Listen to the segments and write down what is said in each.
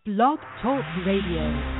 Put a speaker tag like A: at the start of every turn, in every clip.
A: Blog Talk Radio.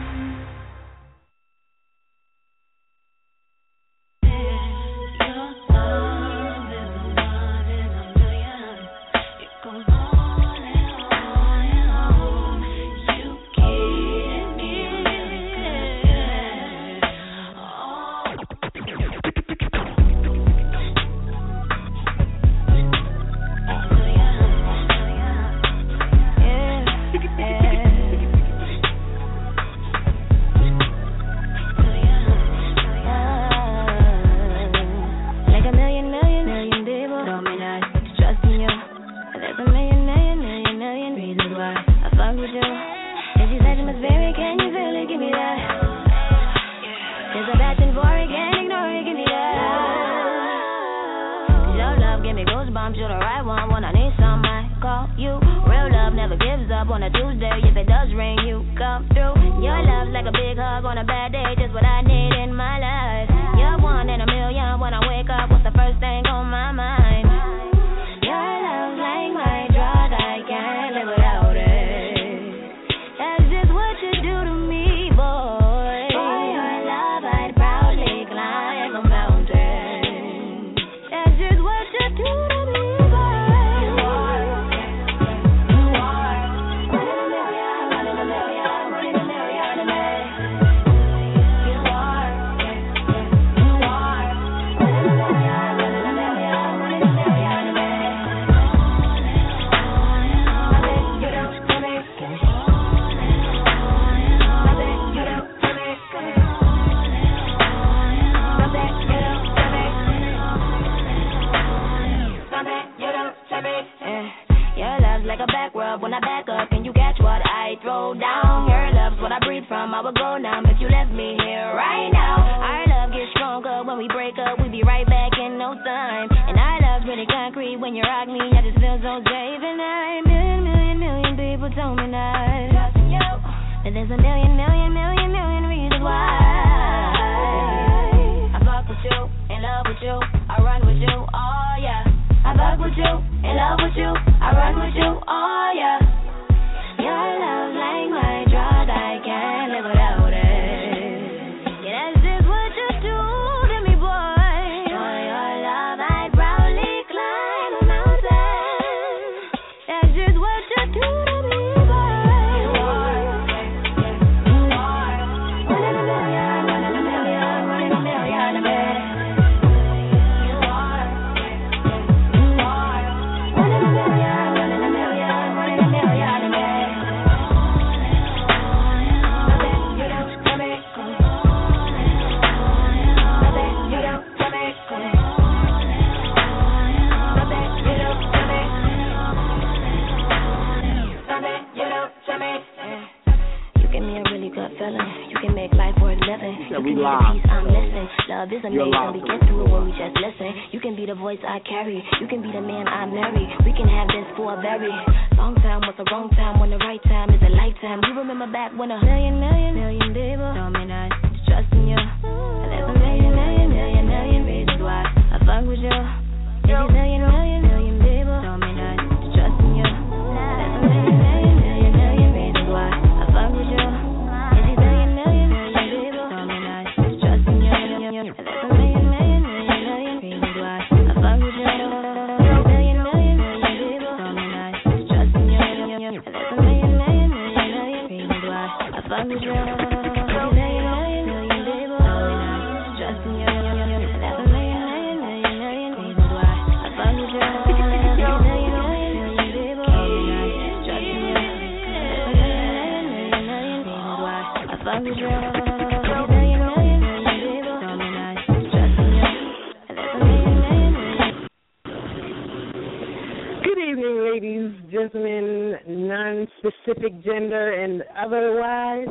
B: Specific gender and otherwise.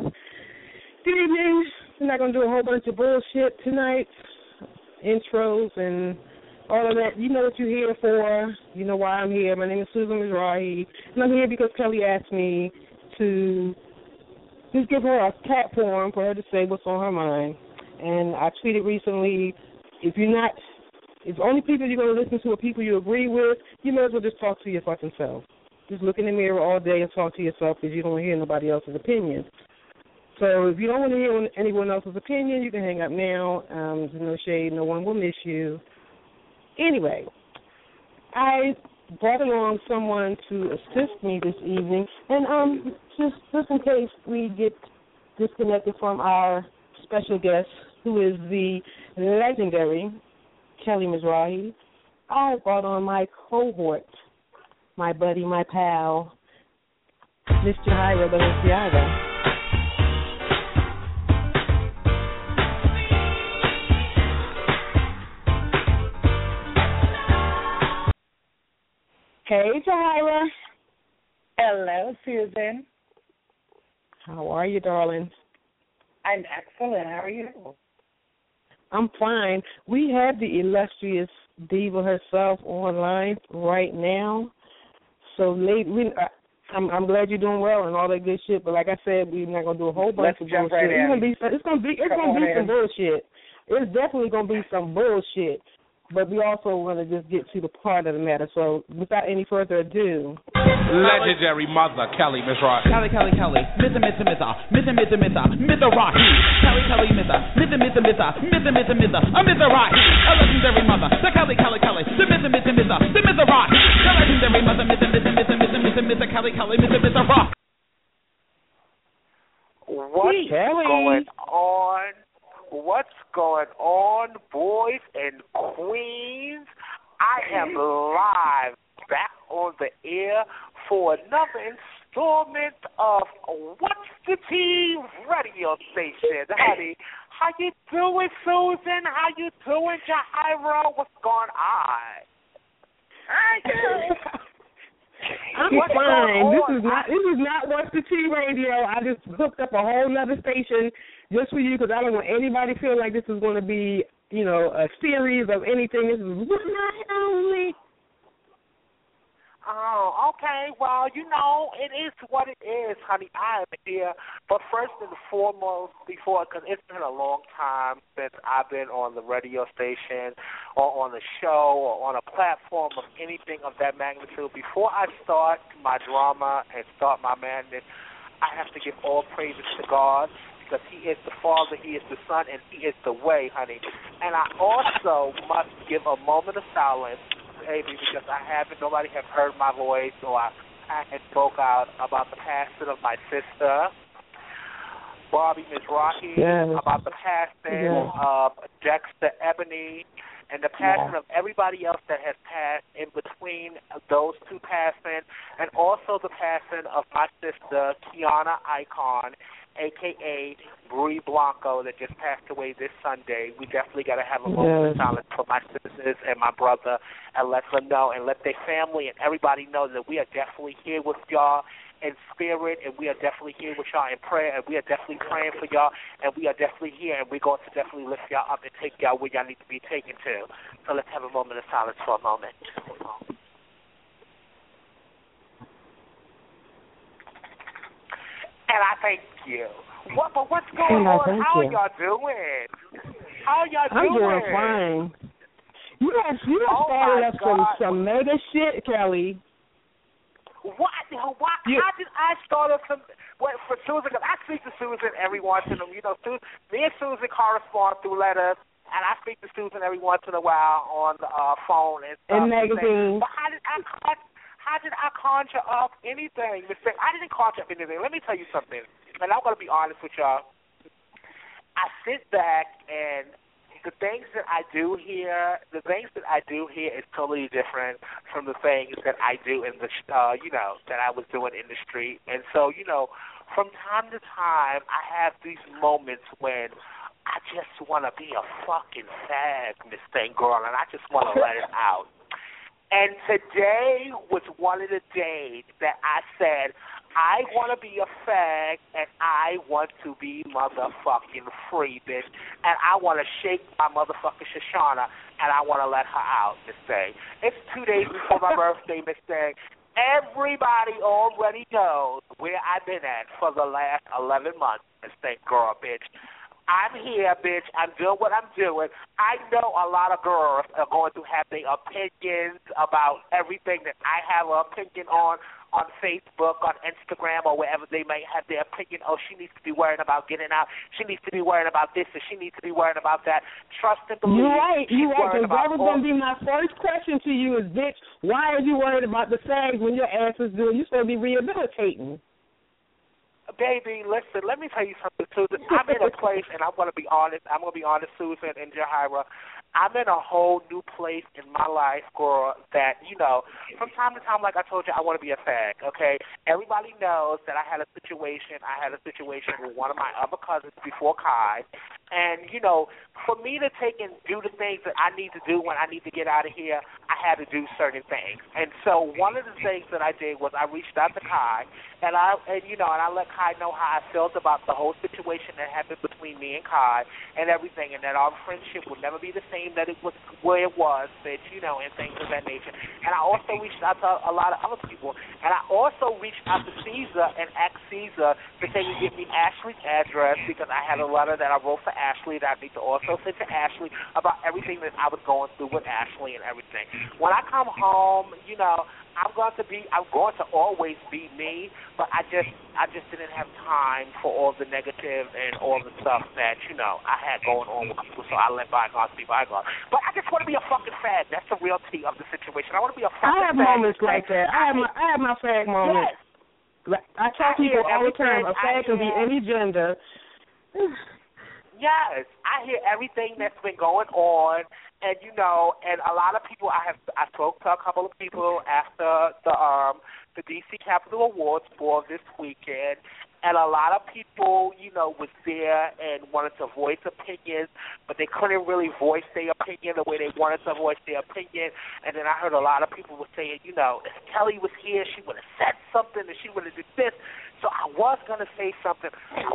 B: Good evening. We're not going to do a whole bunch of bullshit tonight. Intros and all of that. You know what you're here for. You know why I'm here. My name is Susan Mizrahi, and I'm here because Kelly asked me to just give her a platform for her to say what's on her mind. And I tweeted recently, if only people you're going to listen to are people you agree with, you may as well just talk to your fucking self. just look in the mirror all day and talk to yourself because you don't hear nobody else's opinion. So if you don't want to hear anyone else's opinion, you can hang up now. There's no shade. No one will miss you. Anyway, I brought along someone to assist me this evening. And just in case we get disconnected from our special guest, who is the legendary Kelly Mizrahi, I brought on my cohort, my buddy, my pal, Miss Jahaira Balenciaga. Hey, Jahaira.
C: Hello, Susan.
B: How are you, darling?
C: I'm excellent. How are you?
B: I'm fine. We have the illustrious diva herself online right now. So, I'm glad you're doing well and all that good shit. But like I said, we're not gonna do a whole bunch of bullshit. It's gonna be some bullshit. It's definitely gonna be some bullshit. But we also want to just get to the part of the matter. So without any further ado,
D: legendary mother, Kelly Mizrahi.
E: Kelly. Mizrahi. Kelly, Mizrahi. A Mizrahi. A legendary mother. The Kelly. The Mizrahi. The legendary mother. Kelly, Mizrahi.
F: What's going on, boys and queens? I am live back on the air for another installment of What's the Tea radio station. Honey, how you doing, Susan? How you doing, Jahaira? What's going on?
B: I'm fine. This is not What's the Tea radio. I just hooked up a whole nother station just for you because I don't want anybody to feel like this is going to be, a series of anything. This is one night only.
F: Oh, okay. Well, it is what it is, honey. I am here. But first and foremost, because it's been a long time since I've been on the radio station or on a show or on a platform of anything of that magnitude. Before I start my drama and start my madness, I have to give all praises to God because He is the Father, He is the Son, and He is the way, honey. And I also must give a moment of silence, baby, because nobody have heard my voice, or I had spoke out about the passing of my sister, Bobby Mizrahi, about the passing of Dexter Ebony, and the passing of everybody else that has passed in between those two passing, and also the passing of my sister, Kiana Icon, a.k.a. Brie Blanco, that just passed away this Sunday. We definitely got to have a moment of silence for my sisters and my brother and let them know and let their family and everybody know that we are definitely here with y'all in spirit, and we are definitely here with y'all in prayer, and we are definitely praying for y'all, and we are definitely here, and we're going to definitely lift y'all up and take y'all where y'all need to be taken to. So let's have a moment of silence for a moment. And I thank you. But what's going on? How are y'all doing?
B: I'm doing fine. You done started up some mega shit, Kelly.
F: What? How did I start up some? For Susan, because I speak to Susan every once in a while. Me and Susan correspond through letters, and I speak to Susan every once in a while on the phone and stuff.
B: And magazines.
F: But how did I conjure up anything? I didn't conjure up anything. Let me tell you something, and I'm going to be honest with y'all. I sit back, and the things that I do here is totally different from the things that I do in the, that I was doing in the street. And so, from time to time, I have these moments when I just want to be a fucking fag, Miss Thing Girl, and I just want to let it out. And today was one of the days that I said, I want to be a fag, and I want to be motherfucking free, bitch. And I want to shake my motherfucking Shoshana, and I want to let her out, Miss Thing. It's 2 days before my birthday, Miss Thing. Everybody already knows where I've been at for the last 11 months, Miss Thing Girl, bitch. I'm here, bitch. I'm doing what I'm doing. I know a lot of girls are going to have their opinions about everything that I have an opinion on on Facebook, on Instagram, or wherever they may have their opinion. Oh, she needs to be worrying about getting out. She needs to be worrying about this, or she needs to be worrying about that. Trust and believe.
B: You're right.
F: She's worried
B: That
F: about
B: was going to be my first question to you is, bitch, why are you worried about the SAGs when your ass is doing? You're supposed to be rehabilitating.
F: Baby, listen, let me tell you something, Susan. I'm in a place, and I'm going to be honest. I'm going to be honest, Susan and Jahira. I'm in a whole new place in my life, girl, that, you know, from time to time, like I told you, I want to be a fag, okay? Everybody knows that I had a situation with one of my other cousins before Kai, and, you know, for me to take and do the things that I need to do when I need to get out of here, I had to do certain things. And so one of the things that I did was I reached out to Kai, and I let Kai know how I felt about the whole situation that happened between me and Kai and everything, and that our friendship would never be the same that it was where it was, bitch, you know, and things of that nature. And I also reached out to a lot of other people. And I also reached out to Caesar and asked Caesar to say to give me Ashley's address because I had a letter that I wrote for Ashley that I need to also send to Ashley about everything that I was going through with Ashley and everything. When I come home, you know, I'm going to always be me, but I just didn't have time for all the negative and all the stuff that, you know, I had going on with people, so I let bygones be bygones. But I just want to be a fucking fag. That's the reality of the situation. I want to be a fucking fag.
B: I have moments like that. I have my fag moments.
F: Yes.
B: I tell people all the time, a fag can be any gender.
F: Yes, I hear everything that's been going on, and you know, and a lot of people. I spoke to a couple of people after the DC Capitol Awards for this weekend, and a lot of people, you know, was there and wanted to voice opinions, but they couldn't really voice their opinion the way they wanted to voice their opinion. And then I heard a lot of people were saying, you know, if Kelly was here, she would have said something, and she would have did this. So I was going to say something.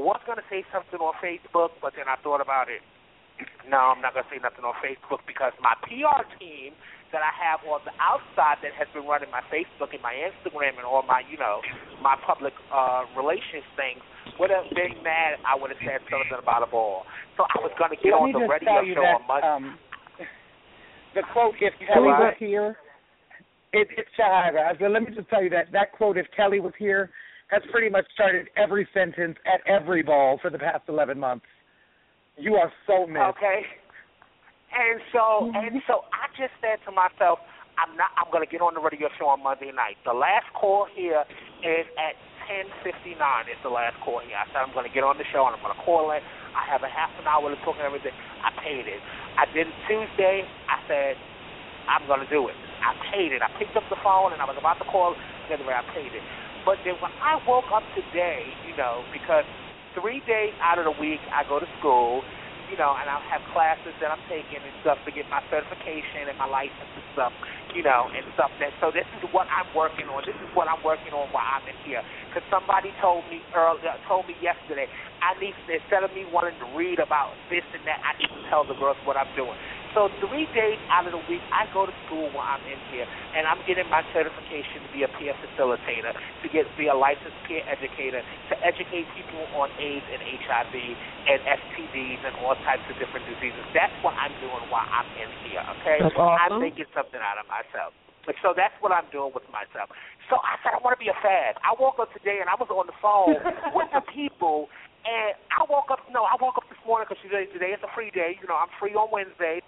F: On Facebook, but then I thought about it. No, I'm not going to say nothing on Facebook because my PR team that I have on the outside that has been running my Facebook and my Instagram and all my, you know, my public relations things would have been mad. I would have said something about a ball. So I was going to get on the radio show on Monday.
G: The quote, if Kelly was here, it's Shahira. Let me just tell you that quote, if Kelly was here, has pretty much started every sentence at every ball for the past 11 months. You are so missed.
F: Okay. And so I just said to myself, I'm going to get on the radio show on Monday night. The last call here is at 10:59 is the last call here. I said I'm going to get on the show and I'm going to call it. I have a half an hour to talk and everything. I paid it. I did it Tuesday. I said I'm going to do it. I paid it. I picked up the phone and I was about to call. Anyway, I paid it. But then when I woke up today, you know, because 3 days out of the week I go to school, you know, and I have classes that I'm taking and stuff to get my certification and my license and stuff, you know, and stuff. So this is what I'm working on. This is what I'm working on while I'm in here. Because somebody told me yesterday, instead of me wanting to read about this and that, I need to tell the girls what I'm doing. So 3 days out of the week, I go to school while I'm in here, and I'm getting my certification to be a peer facilitator, to be a licensed peer educator, to educate people on AIDS and HIV and STDs and all types of different diseases. That's what I'm doing while I'm in here, okay?
B: That's awesome.
F: I'm making something out of myself. So that's what I'm doing with myself. So I said I want to be a fag. I woke up today, and I was on the phone with the people. And I woke up this morning because today is a free day. You know, I'm free on Wednesdays.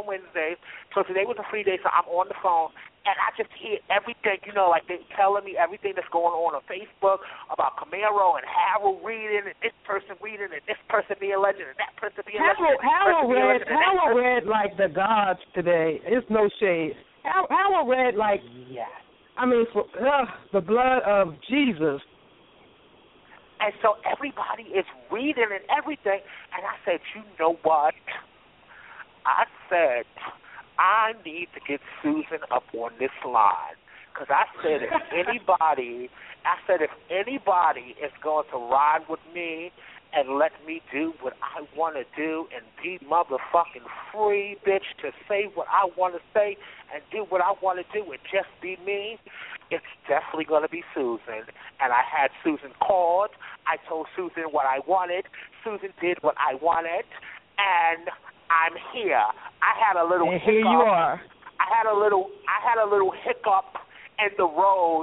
F: So today was a free day, so I'm on the phone. And I just hear everything, you know, like they're telling me everything that's going on Facebook about Camaro and Harold reading and this person reading and this person being legend and that person being legend.
B: Harold read like the gods today. It's no shade. Harold read like,
F: yes.
B: I mean, for the blood of Jesus.
F: And so everybody is reading and everything. And I said, you know what? I said, I need to get Susan up on this line. Because I said, if anybody is going to ride with me and let me do what I want to do and be motherfucking free, bitch, to say what I want to say and do what I want to do and just be me, it's definitely going to be Susan. And I had Susan called. I told Susan what I wanted. Susan did what I wanted. And I'm here. I had a little hiccup.
B: Here you are.
F: I had a little hiccup in the road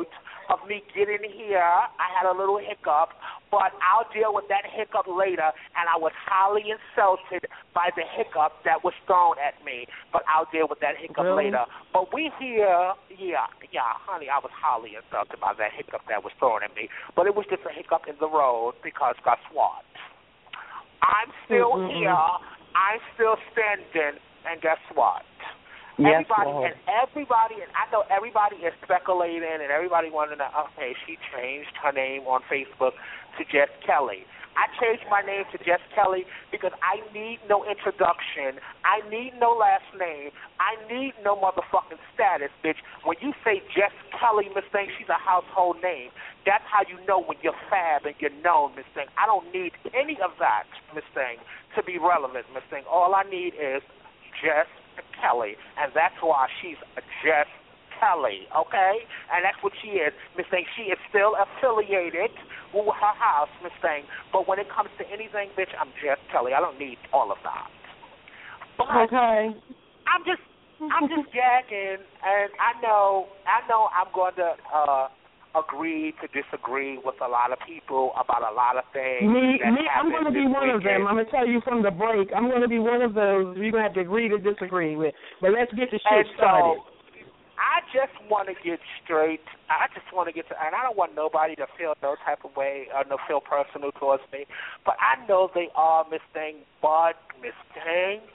F: of me getting here. I had a little hiccup, but I'll deal with that hiccup later, and I was highly insulted by the hiccup that was thrown at me, but I'll deal with that hiccup later. But we here, honey, I was highly insulted by that hiccup that was thrown at me, but it was just a hiccup in the road because guess what? I'm still here, I'm still standing, and guess what?
G: Yes,
F: everybody, and I know everybody is speculating, and everybody wanting to know, okay, she changed her name on Facebook to Jess Kelly. I changed my name to Jess Kelly because I need no introduction. I need no last name. I need no motherfucking status, bitch. When you say Jess Kelly, Miss Thing, she's a household name. That's how you know when you're fab and you're known, Miss Thing. I don't need any of that, Miss Thing, to be relevant, Miss Thing. All I need is Jess Kelly, and that's why she's Jess Kelly, okay? And that's what she is, Miss Thing. She is still affiliated with her house, Miss Thing. But when it comes to anything, bitch, I'm Jess Kelly. I don't need all of that. But
B: okay.
F: I'm just gagging, and I know I'm going to agree to disagree with a lot of people about a lot of things.
B: I'm going to be one of them. I'm going to tell you from the break. I'm going to be one of those you're going to have to agree to disagree with. But let's get the shit started.
F: I just want to get straight. I just want to get to, and I don't want nobody to feel no type of way or no feel personal towards me. But I know they are, Miss Thing. But Miss Thing,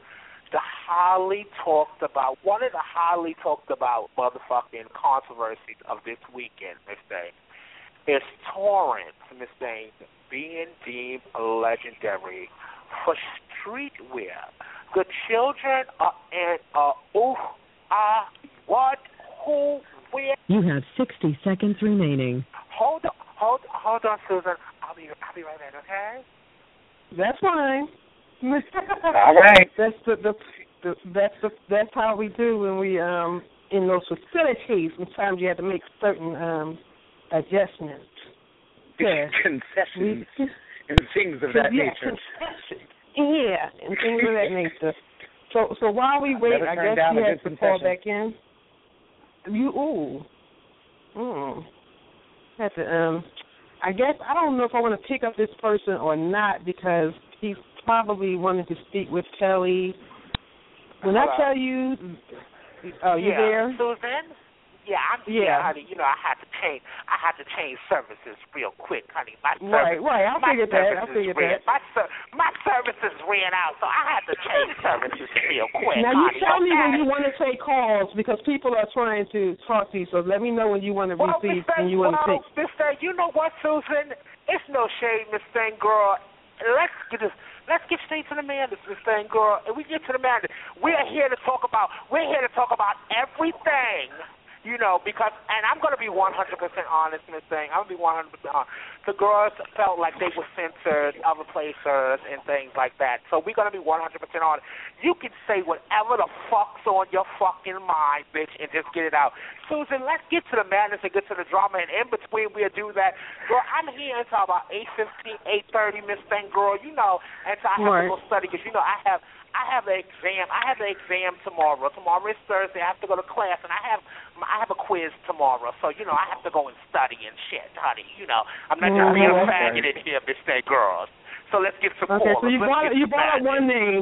F: one of the highly talked about motherfucking controversies of this weekend, Miss Thing, is Torrance, Miss Thing, being deemed legendary for streetwear. The children are in what, who, where.
A: You have 60 seconds remaining.
F: Hold on, Susan. I'll be right back, okay?
B: That's fine.
G: All right.
B: That's how we do when we in those facilities. Sometimes you have to make certain adjustments.
G: Concessions and things of that nature.
B: Yeah, and things of that nature. So while we wait, I guess you have to call back in. Have to, I guess I don't know if I want to pick up this person or not because he's probably wanting to speak with Kelly. When I tell you, you there?
F: Susan? Yeah, honey. You know, I had to change services real quick, honey.
B: Right. I figured that.
F: My services ran out, so I had to change services real quick.
B: Now you tell me when you want to take calls because people are trying to talk to you. So let me know when you want to receive and you want to take.
F: Miss Thing, you know what, Susan? It's no shade, Miss Thing, girl. Let's get straight to the madness, Miss Thing, girl. And we get to the madness. We're here to talk about everything. You know, because, and I'm going to be 100% honest, Miss Thing. I'm going to be 100% honest. The girls felt like they were censored, other places, and things like that. So we're going to be 100% honest. You can say whatever the fuck's on your fucking mind, bitch, and just get it out. Susan, let's get to the madness and get to the drama, and in between we'll do that. Girl, I'm here until about 8:15, 8:30, Miss Thing, girl. You know, until I have to go study, because, you know, I have an exam. I have an exam tomorrow. Tomorrow is Thursday. I have to go to class, and I have a quiz tomorrow. So, you know, I have to go and study and shit, honey. You know, I'm not just being a faggot in here, Miss Thing, girls. So let's get some
B: Okay,
F: callers.
B: so you brought up one name.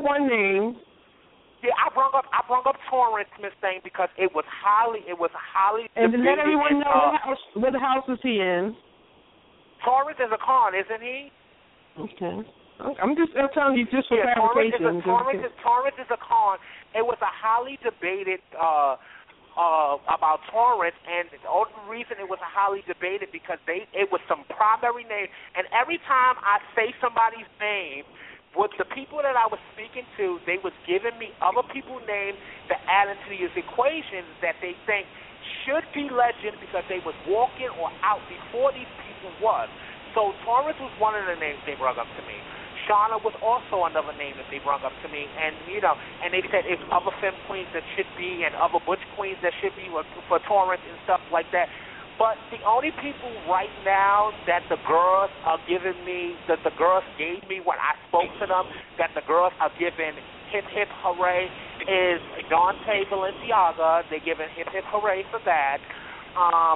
F: Yeah, I brought up Torrance, Miss Thing, because it was highly.
B: And let everyone know what house is he in.
F: Torrance is a con, isn't he?
B: Okay. I'm just telling you just for clarification.
F: Torrance is a con. It was a highly debated about Torrance, and the only reason it was a highly debated because it was some primary name, and every time I say somebody's name, with the people that I was speaking to, they was giving me other people's names to add into these equations that they think should be legend because they was walking or out before these people was. So Torrance was one of the names they brought up to me. Shauna was also another name that they brought up to me, and you know, and they said it's other femme queens that should be, and other butch queens that should be for Torrance and stuff like that. But the only people right now that the girls are giving me, that the girls gave me when I spoke to them, that the girls are giving hip hip hooray is Dante Balenciaga. They're giving hip hip hooray for that.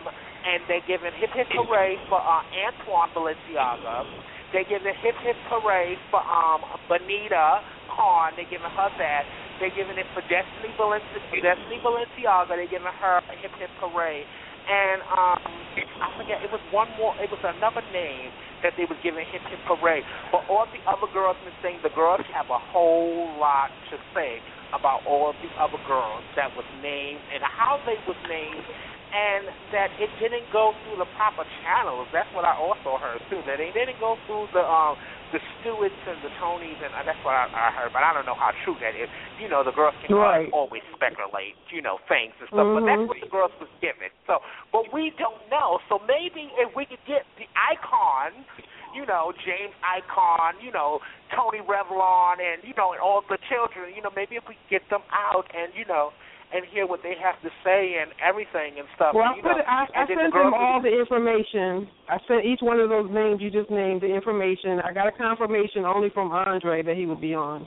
F: and they're giving Hip Hip Hooray for Antoine Balenciaga. They're giving Hip Hip Hooray for Benita Carn. They're giving her that. They're giving it for Destiny Balenciaga. They're giving her a Hip Hip Hooray. And I forget, it was one more, it was another name that they was giving Hip Hip Hooray. But all the other girls been saying the girls have a whole lot to say about all the other girls that was named and how they was named, and that it didn't go through the proper channels. That's what I also heard too. That they didn't go through the Stewarts and the Tonys, and that's what I heard. But I don't know how true that is. You know, the girls can always speculate, you know, things and stuff. But that's what the girls was given. So, but we don't know. So maybe if we could get the icons, you know, James Icon, you know, Tony Revlon, and, you know, and all the children, you know, maybe if we get them out and, you know, and hear what they have to say and everything and stuff.
B: Well,
F: and,
B: I sent them all the information. I sent each one of those names you just named the information. I got a confirmation only from Andre that he would be on.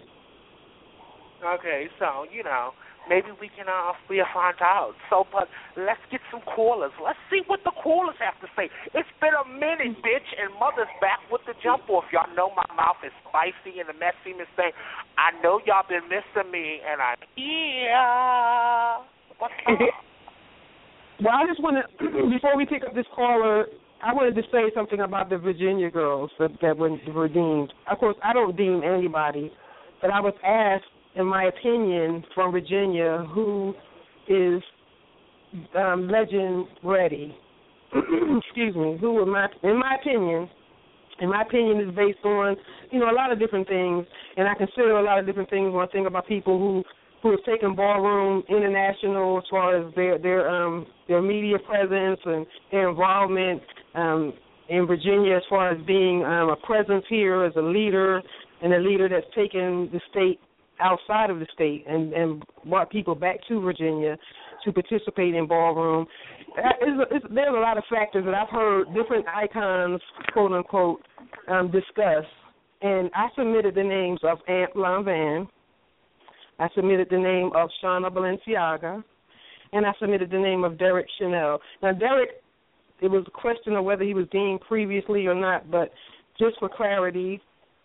F: Okay, so, you know, maybe we can we'll find out. So, but let's get some callers. Let's see what the callers have to say. It's been a minute, bitch, and Mother's back with the jump off. Y'all know my mouth is spicy and the messy thing. I know y'all been missing me, and I'm here. What's up?
B: Well, I just want to, before we pick up this caller, I wanted to say something about the Virginia girls that were deemed. Of course, I don't deem anybody, but I was asked, in my opinion, from Virginia, who is legend ready. Excuse me. Who, in my opinion, is based on, you know, a lot of different things, and I consider a lot of different things when I think about people who have taken ballroom international as far as their media presence and their involvement in Virginia as far as being a presence here as a leader, and a leader that's taken the state outside of the state and brought people back to Virginia to participate in ballroom. There's a lot of factors that I've heard different icons, quote unquote, discuss. And I submitted the names of Aunt Lanvin. I submitted the name of Shauna Balenciaga, and I submitted the name of Derek Chanel. Now, Derek, it was a question of whether he was deemed previously or not, but just for clarity,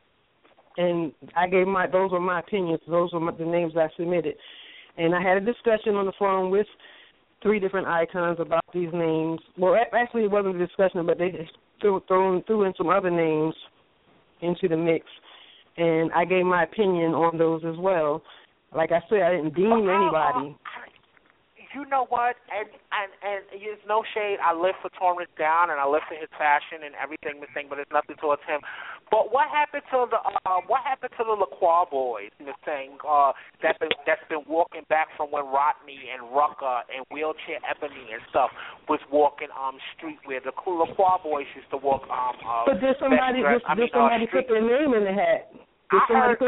B: and I gave those were my opinions. Those were the names I submitted. And I had a discussion on the phone with 3 different icons about these names. Well, actually, it wasn't a discussion, but they threw in some other names into the mix, and I gave my opinion on those as well. Like I said, I didn't deem anybody.
F: You know what? And there's no shade. I live for Torrance Down, and I live for his fashion and everything, but it's nothing towards him. But what happened to the LaCroix boys, Miss Thing, that's been walking back from when Rodney and Rucker and Wheelchair Ebony and stuff was walking street where the LaCroix boys used to walk.
B: But did somebody put their name in the hat?
F: I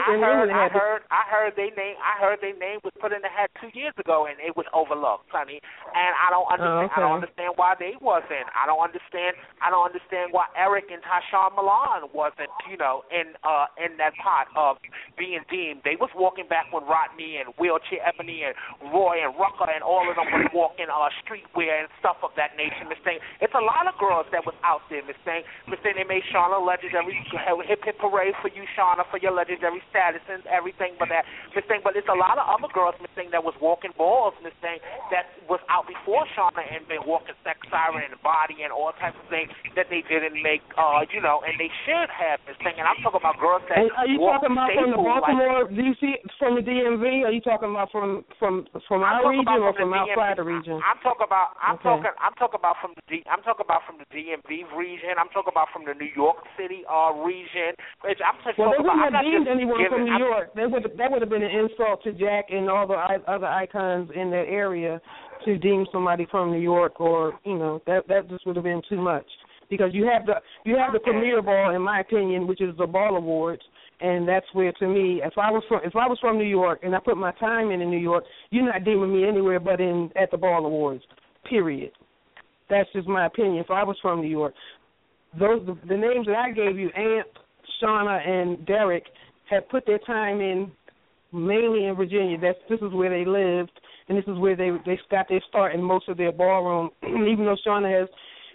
F: heard their name was put in the hat 2 years ago, and it was overlooked, honey. And I don't understand.
B: Okay.
F: I don't understand why they wasn't. I don't understand why Eric and Tyshawn Milan wasn't, you know, in that pot of being deemed. They was walking back when Rodney and Wheelchair Ebony and Roy and Rucker and all of them was walking streetwear and stuff of that nature. Miss Thing, it's a lot of girls that was out there. Miss Thing, they made Shauna legendary. Hip hip hooray for you, Shauna, for your legendary status and everything, but it's a lot of other girls, Miss Thing, that was walking balls, Miss Thing, that was out before Shauna and been walking sex siren and body and all types of things that they didn't make, you know, and they should have, Miss Thing. And I'm talking about girls that
B: are you talking about from the Baltimore, DC, from the DMV? Are you talking about from our region or from outside the region?
F: I'm talking about from the DMV region. I'm talking about from the New York City region.
B: Deemed anyone from New York. That would have been an insult to Jack and all the other icons in that area to deem somebody from New York, or you know that just would have been too much, because you have the premier ball, in my opinion, which is the Ball Awards, and that's where, to me, if I was from New York and I put my time in New York, you're not deeming me anywhere but at the Ball Awards. Period. That's just my opinion. If I was from New York, the names that I gave you, Aunt, Shauna, and Derek, had put their time in mainly in Virginia. This is where they lived, and this is where they got their start in most of their ballroom. Even though Shauna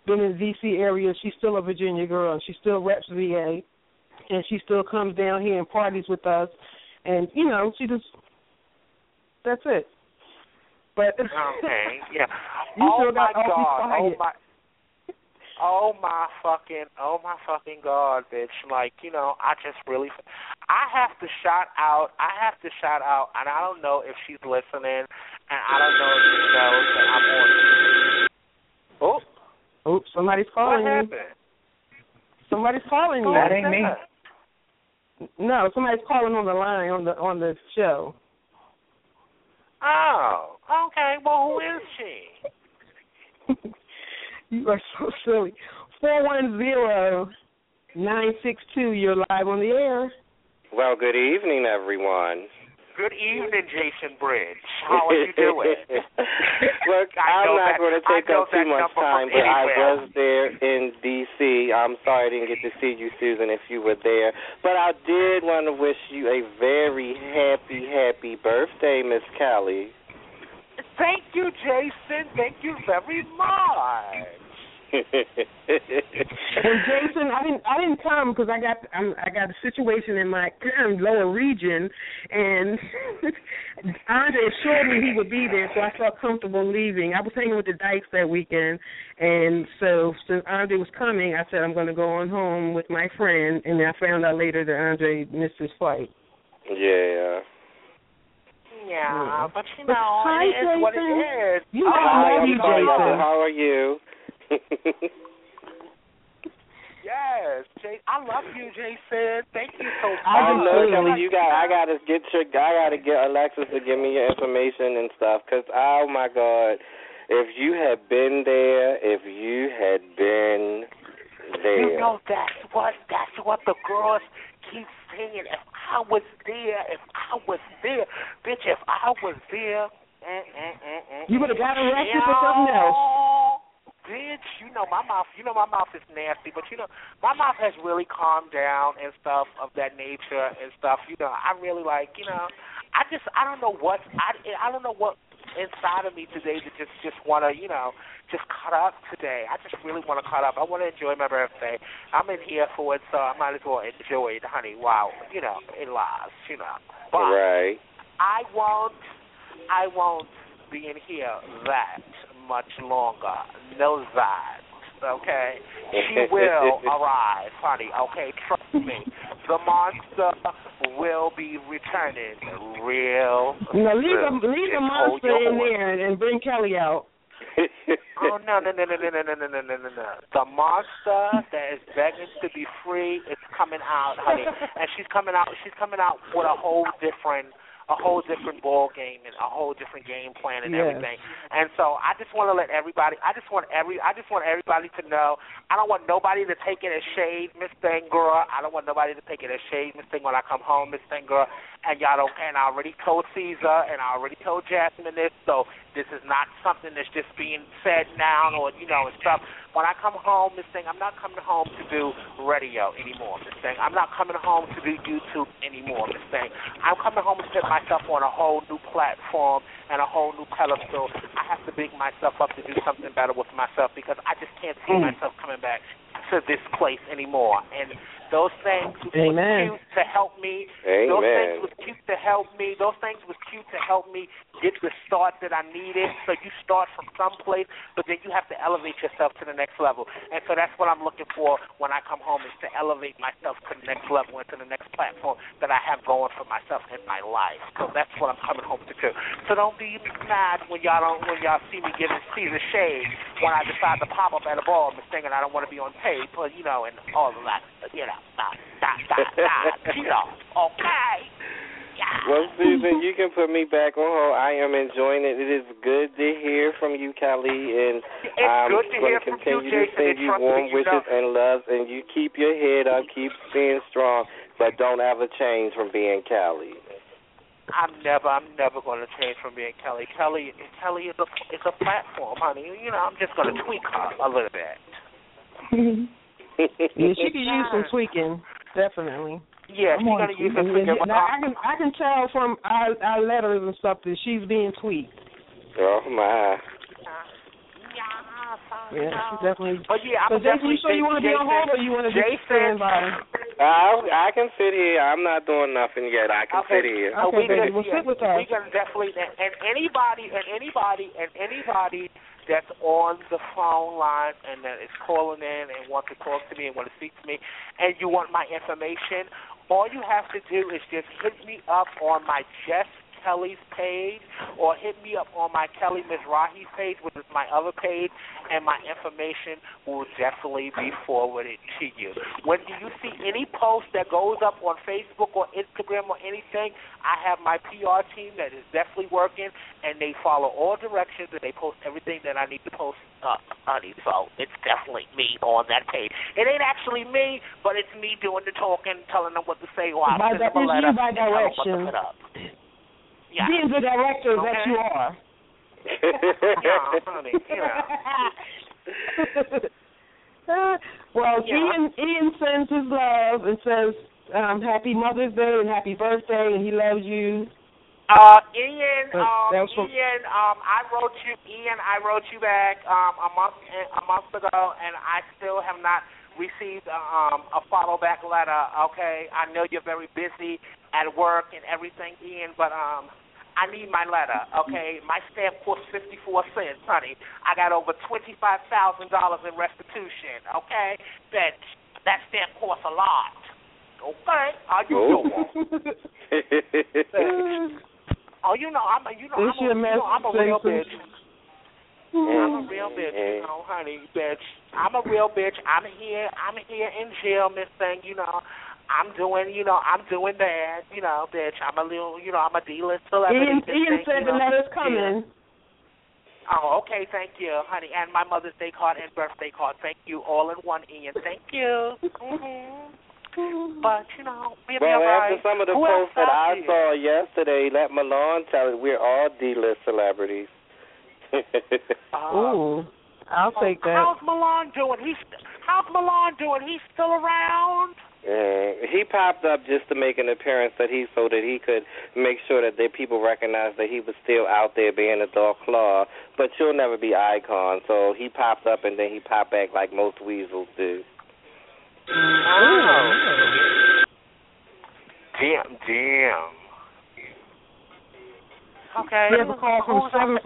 B: been in the D.C. area. She's still a Virginia girl, and she still reps VA, and she still comes down here and parties with us. And, she just, that's it. But
F: okay, yeah.
B: You still got all quiet.
F: Oh my fucking God, bitch. Like, I just really, I have to shout out, and I don't know if she's listening, and I don't know if she knows that I'm on.
B: Oh, somebody's calling
F: you. What
B: happened? Somebody's calling you.
G: That ain't me.
B: No, somebody's calling on the line on the show.
F: Oh, okay. Well, who is she?
B: You are so silly. 410-962, you're live on the air.
H: Well, good evening, everyone.
F: Good evening, Jason Bridge. How are you doing?
H: Look, I'm not going to take up too much time, but I was there in D.C. I'm sorry I didn't get to see you, Susan, if you were there. But I did want to wish you a very happy birthday, Miss Callie.
F: Thank you, Jason. Thank you very much.
B: And Jason, I didn't come because I got a situation in my lower region, and Andre assured me he would be there, so I felt comfortable leaving. I was hanging with the Dykes that weekend, and so since Andre was coming, I said I'm going to go on home with my friend, and I found out later that Andre missed his flight.
H: Yeah.
F: Yeah, but it is what it is.
B: I love you, Jason.
H: How are you?
F: Yes, I love you, Jason. Thank you so much.
H: I gotta get Alexis to give me your information and stuff, because oh my God, if you had been there,
F: that's what the girls keep saying. If I was there, bitch, if I was there,
B: you would have got arrested for something else.
F: Bitch, my mouth is nasty, but my mouth has really calmed down and stuff of that nature and stuff. I really I don't know what inside of me today to just want to just cut up today. I just really want to cut up. I want to enjoy my birthday. I'm in here for it, so I might as well enjoy it, honey. Wow, it lasts, But
H: right.
F: I won't be in here that much longer. Know that, okay? She will arrive, honey, okay? Trust me. The monster will be returning real
B: No, leave the monster in there and bring Kelly out.
F: Oh, no. The monster that is begging to be free is coming out, honey. And she's coming out with a whole different ball game and a whole different game plan and everything. And so I just want to let everybody. I just want everybody to know. I don't want nobody to take it as shade, Miss Thangura. I don't want nobody to take it as shade, Miss Thing, when I come home, Miss Thangura. And y'all don't. And I already told Caesar and I already told Jasmine this. So this is not something that's just being said now or and stuff. When I come home, Miss Thing, I'm not coming home to do radio anymore, Miss Thing. I'm not coming home to do YouTube anymore, Miss Thing. I'm coming home to put myself on a whole new platform and a whole new pedestal. I have to big myself up to do something better with myself because I just can't see myself coming back to this place anymore. And those things were cute to help me.
H: Amen.
F: Those things was cute to help me. Those things was cute to help me get the start that I needed. So you start from someplace, but then you have to elevate yourself to the next level. And so that's what I'm looking for when I come home, is to elevate myself to the next level and to the next platform that I have going for myself in my life. So that's what I'm coming home to do. So don't be mad when y'all see me giving Caesar shade when I decide to pop up at a ball and singing I don't want to be on tape, and all of that, okay? Yeah.
H: Well, Susan, you can put me back on hold. I am enjoying it. It is good to hear from you, Callie, and I'm going to continue to send you warm wishes and loves, and you keep your head up, keep staying strong, but don't ever change from being Callie.
F: I'm never going to change from being Kelly. Kelly is a platform, honey. I'm just going to tweak her a little bit.
B: Yeah, she could use some tweaking, definitely.
F: Yeah, she's going to use some tweaking.
B: Now, I can tell from our letters and stuff that she's being tweaked.
H: Oh, my.
B: Yeah, definitely.
F: But yeah, I'm
B: Jason, you sure you want to be on hold or you want to just stand by?
H: I can sit here. I'm not doing nothing yet. I can sit here.
B: Okay, baby. We'll sit with us.
F: We can definitely, and anybody that's on the phone line and that is calling in and wants to talk to me and want to speak to me, and you want my information, all you have to do is just hit me up on my Jess Kelly's page, or hit me up on my Kelly Mizrahi's page, which is my other page, and my information will definitely be forwarded to you. When do you see any post that goes up on Facebook or Instagram or anything, I have my PR team that is definitely working, and they follow all directions, and they post everything that I need to post up, honey. So it's definitely me on that page. It ain't actually me, but it's me doing the talking, telling them what to say, or I'm sending them a letter and telling them what to put up. Yeah.
B: Being the director that you are.
F: Yeah, honey,
B: well, Ian sends his love and says happy Mother's Day and happy birthday, and he loves you.
F: Ian, I wrote you back a month ago, and I still have not received a follow back letter. Okay, I know you're very busy at work and everything, Ian, but I need my letter. Okay, my stamp costs 54 cents, honey. I got over $25,000 in restitution. Okay, that stamp costs a lot. Okay, how you doing? I'm a real bitch. I'm a real bitch, honey, bitch. I'm a real bitch. I'm here in jail, Miss Thing, I'm doing bad, bitch. I'm a D-list celebrity.
B: Ian said the letter's coming.
F: Yeah. Oh, okay, thank you, honey. And my Mother's Day card and birthday card. Thank you, all in one, Ian. Thank you. But, we'll be all right.
H: After some of the posts that I saw yesterday, let Milan tell it, we're all D-list celebrities.
B: Ooh, I'll take that.
F: How's Milan doing? He's still around?
H: He popped up just to make an appearance so that he could make sure that people recognize that he was still out there being a Dark Claw. But you'll never be Icon, so he popped up and then he popped back like most weasels do.
F: Oh. Damn. Okay.
B: We have a call from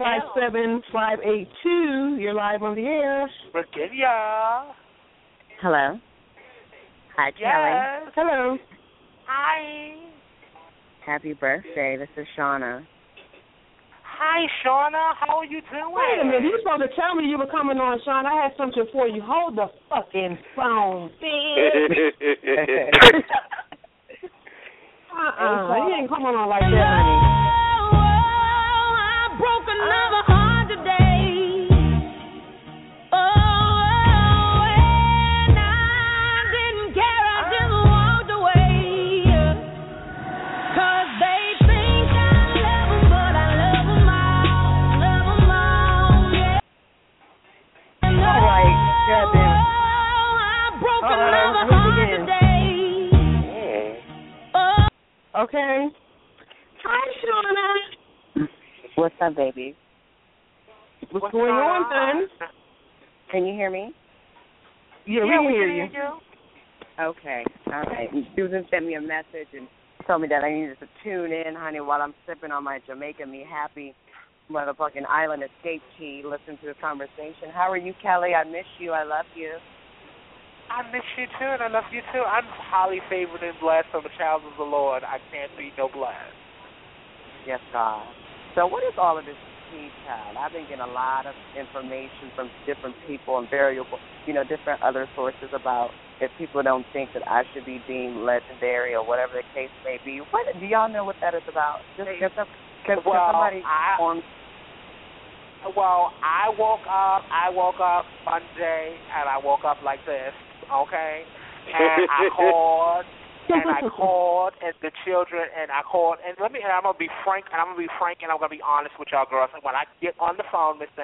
B: 757-582. You're live on the air.
F: Virginia.
I: Hello. Hi, Kelly.
B: Hello.
F: Hi.
I: Happy birthday. This is Shauna.
F: Hi, Shauna. How are you doing?
B: Wait a minute. You were supposed to tell me you were coming on, Shauna. I had something for you. Hold the fucking phone, bitch. You ain't coming on like that, honey.
J: I broke another heart today.
B: Okay. Hi, Shauna.
I: What's up, baby?
B: What's going on, son?
I: Can you hear me?
B: Yeah, we can hear you.
I: Okay. All right. Susan sent me a message and told me that I needed to tune in, honey, while I'm sipping on my Jamaica Me Happy motherfucking Island Escape Tea, listen to the conversation. How are you, Kelly? I miss you. I love you.
F: I miss you, too, and I love you, too. I'm highly favored and blessed. I'm a child of the Lord. I can't be no blessed.
I: Yes, God. So what is all of this tea, child? I've been getting a lot of information from different people and different other sources about if people don't think that I should be deemed legendary or whatever the case may be. What do y'all know what that is about? Can somebody inform?
F: Well, I woke up Monday, and I woke up like this, okay? And I called, and the children, and I'm going to be frank, and I'm going to be honest with y'all girls. And when I get on the phone, Miss Thing,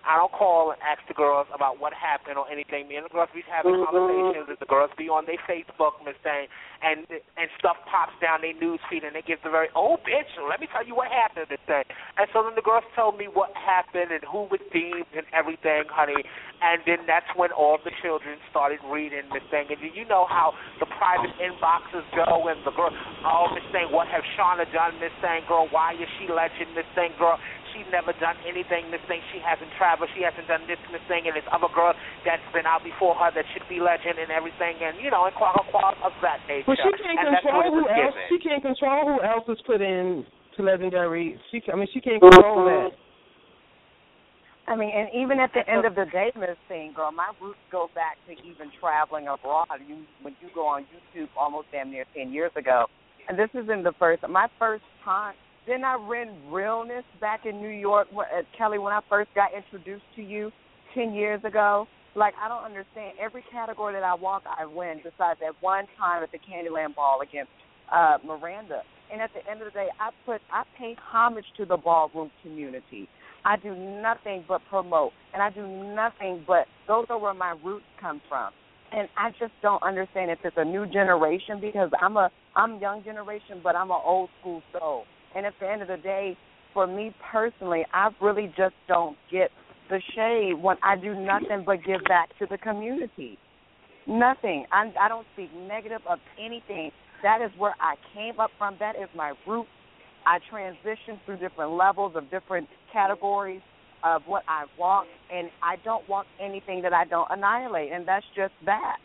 F: I don't call and ask the girls about what happened or anything. Me and the girls be having conversations, and the girls be on their Facebook, Miss Thing, and stuff pops down their news feed, and they give the very, oh, bitch, let me tell you what happened, Miss Thing. And so then the girls told me what happened and who was deemed and everything, honey. And then that's when all the children started reading, Miss Thing. And you know how the private inboxes go, and the girl, oh, Miss Thing, what have Shauna done, Miss Thing, girl? Why is she legend, Miss Thing, girl? She's never done anything, Miss Thing. She hasn't traveled. She hasn't done this, Miss Thing. And this other girl that's been out before her that should be legend and everything. And, you know, and quite of that nature.
B: Well, she can't control who else. She can't control who else is put in to legendary. She can't control that.
I: I mean, and even at the end of the day, Miss Thing, girl, my roots go back to even traveling abroad. When you go on YouTube almost damn near 10 years ago, and this isn't my first time. Then I read Realness back in New York, Kelly, when I first got introduced to you 10 years ago. Like, I don't understand. Every category that I walk, I win, besides that one time at the Candyland Ball against Miranda. And at the end of the day, I pay homage to the ballroom community. I do nothing but promote, and I do nothing but, those are where my roots come from. And I just don't understand if it's a new generation, because I'm young generation, but I'm an old school soul. And at the end of the day, for me personally, I really just don't get the shade when I do nothing but give back to the community. Nothing. I don't speak negative of anything. That is where I came up from. That is my root. I transitioned through different levels of different categories of what I walk, and I don't walk anything that I don't annihilate, and that's just that.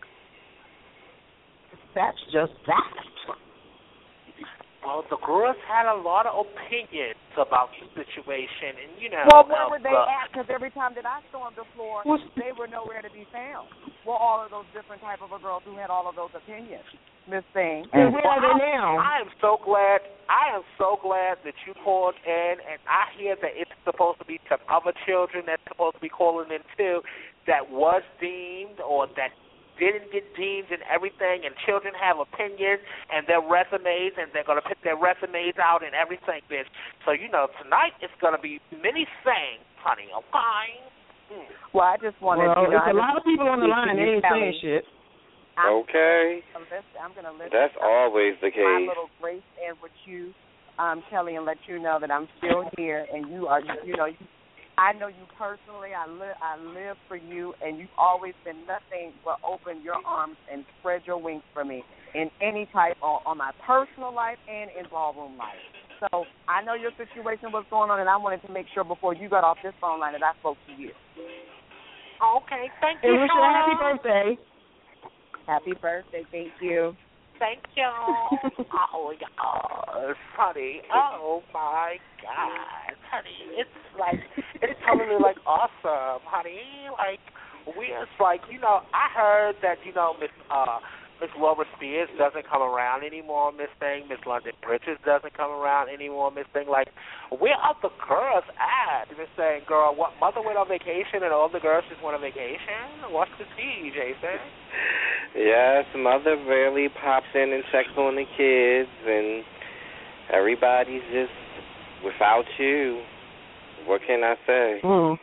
I: That's just that.
F: Well, the girls had a lot of opinions about the situation, and
I: Well, where were they at? Because every time that I stormed the floor, they were nowhere to be found. Well, all of those different type of girls who had all of those opinions, Miss Thing.
B: And where are they now?
F: I am so glad that you called in, and I hear that it's supposed to be some other children that's supposed to be calling in too, that was deemed or that didn't get deemed and everything, and children have opinions and their resumes, and they're going to put their resumes out and everything, bitch. So, tonight it's going to be many things, honey, okay?
I: Well, I just wanted
B: to there's a lot of people on the line. They ain't saying shit.
H: Okay.
I: I'm going to listen.
H: That's always the case.
I: My little grace in with you, Kelly, and let you know that I'm still here, and you are, I know you personally. I live for you, and you've always been nothing but open your arms and spread your wings for me in any type on my personal life and in ballroom life. So I know your situation was going on, and I wanted to make sure before you got off this phone line that I spoke to you.
F: Okay, thank you.
B: And wish you a happy birthday.
I: Happy birthday, thank you.
F: Thank you. Oh, yes, honey. Oh, my God. Honey, it's totally, awesome, honey. It's I heard that, Miss Laura Spears doesn't come around anymore, Miss Thing. Miss London Bridges doesn't come around anymore, Miss Thing. Where are the girls at? Miss Thing, girl, what, Mother went on vacation and all the girls just went on vacation? What's the tea, Jason?
H: Yes, Mother rarely pops in and checks on the kids, and everybody's just without you. What can I say?
F: Well,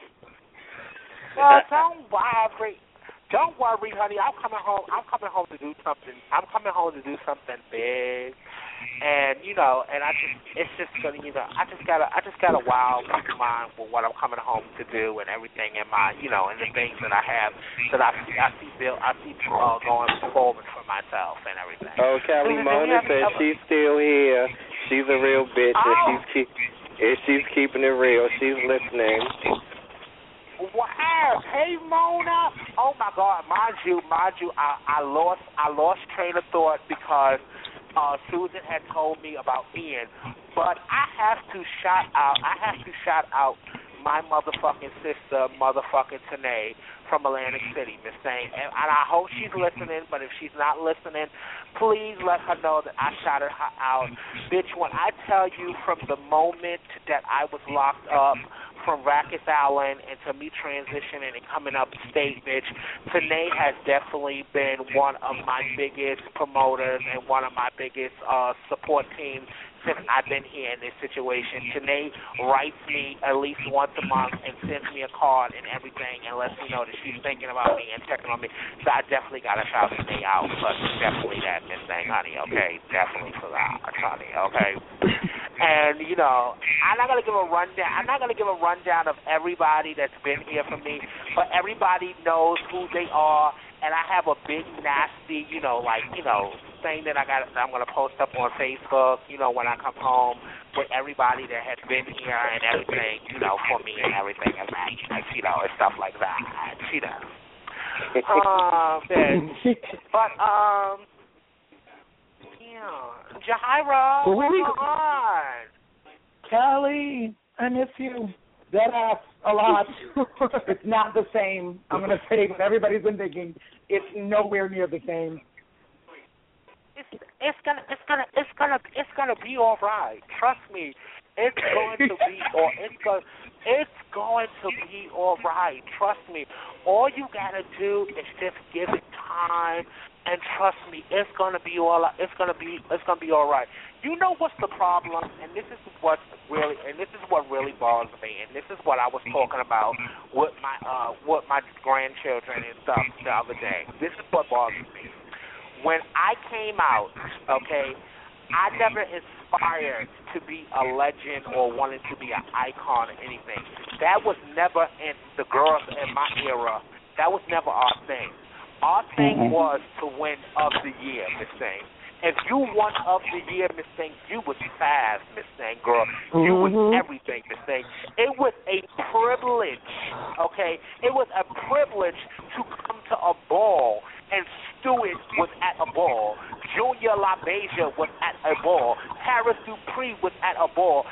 F: don't worry, honey. I'm coming home to do something. I'm coming home to do something big, and it's just gonna, I just got a wild mind for what I'm coming home to do and everything, and my, and the things that I have that I see going forward for myself and everything.
H: Oh, Kelly Mona says she's still here. She's a real bitch, and she's keeping it real. She's listening.
F: Wow! Hey, Mona. Oh my God! Mind you, I lost train of thought because Susan had told me about Ian, but I have to shout out my motherfucking sister, motherfucking Tanae from Atlantic City, Miss Thing, and I hope she's listening. But if she's not listening, please let her know that I shouted her out, bitch. When I tell you, from the moment that I was locked up from Rackus Island and to me transitioning and coming up state, bitch, Tanae has definitely been one of my biggest promoters and one of my biggest support teams since I've been here in this situation. Janae writes me at least once a month and sends me a card and everything and lets me know that she's thinking about me and checking on me. So I definitely got to shout Janae out, but definitely that, Miss Thing, honey, okay? Definitely for that, honey, okay? And, you know, I'm not going to give a rundown of everybody that's been here for me, but everybody knows who they are, and I have a big, nasty, thing that I'm going to post up on Facebook, when I come home with everybody that has been here and everything, for me and everything and that, and stuff like that, Jahira, what's going on?
G: Kelly, I miss you. That ass a lot. It's not the same. I'm going to say what everybody's been thinking. It's nowhere near the same.
F: It's gonna be all right. Trust me. It's going to be all right. Trust me. All you gotta do is just give it time, and trust me, it's gonna be all right. You know what's the problem? And this is what really bothers me. And this is what I was talking about with my grandchildren and stuff the other day. This is what bothers me. When I came out, okay, I never aspired to be a legend or wanted to be an icon or anything. That was never in the girls in my era. That was never our thing. Our thing was to win of the year, Miss Thing. If you won of the year, Miss Thing, you was fast, Miss Thing, girl. You was everything, Miss Thing. It was a privilege, okay? It was a privilege to come to a ball, and Stewart was at a ball. Junior LaBeija was at a ball. Paris Dupree was at a ball.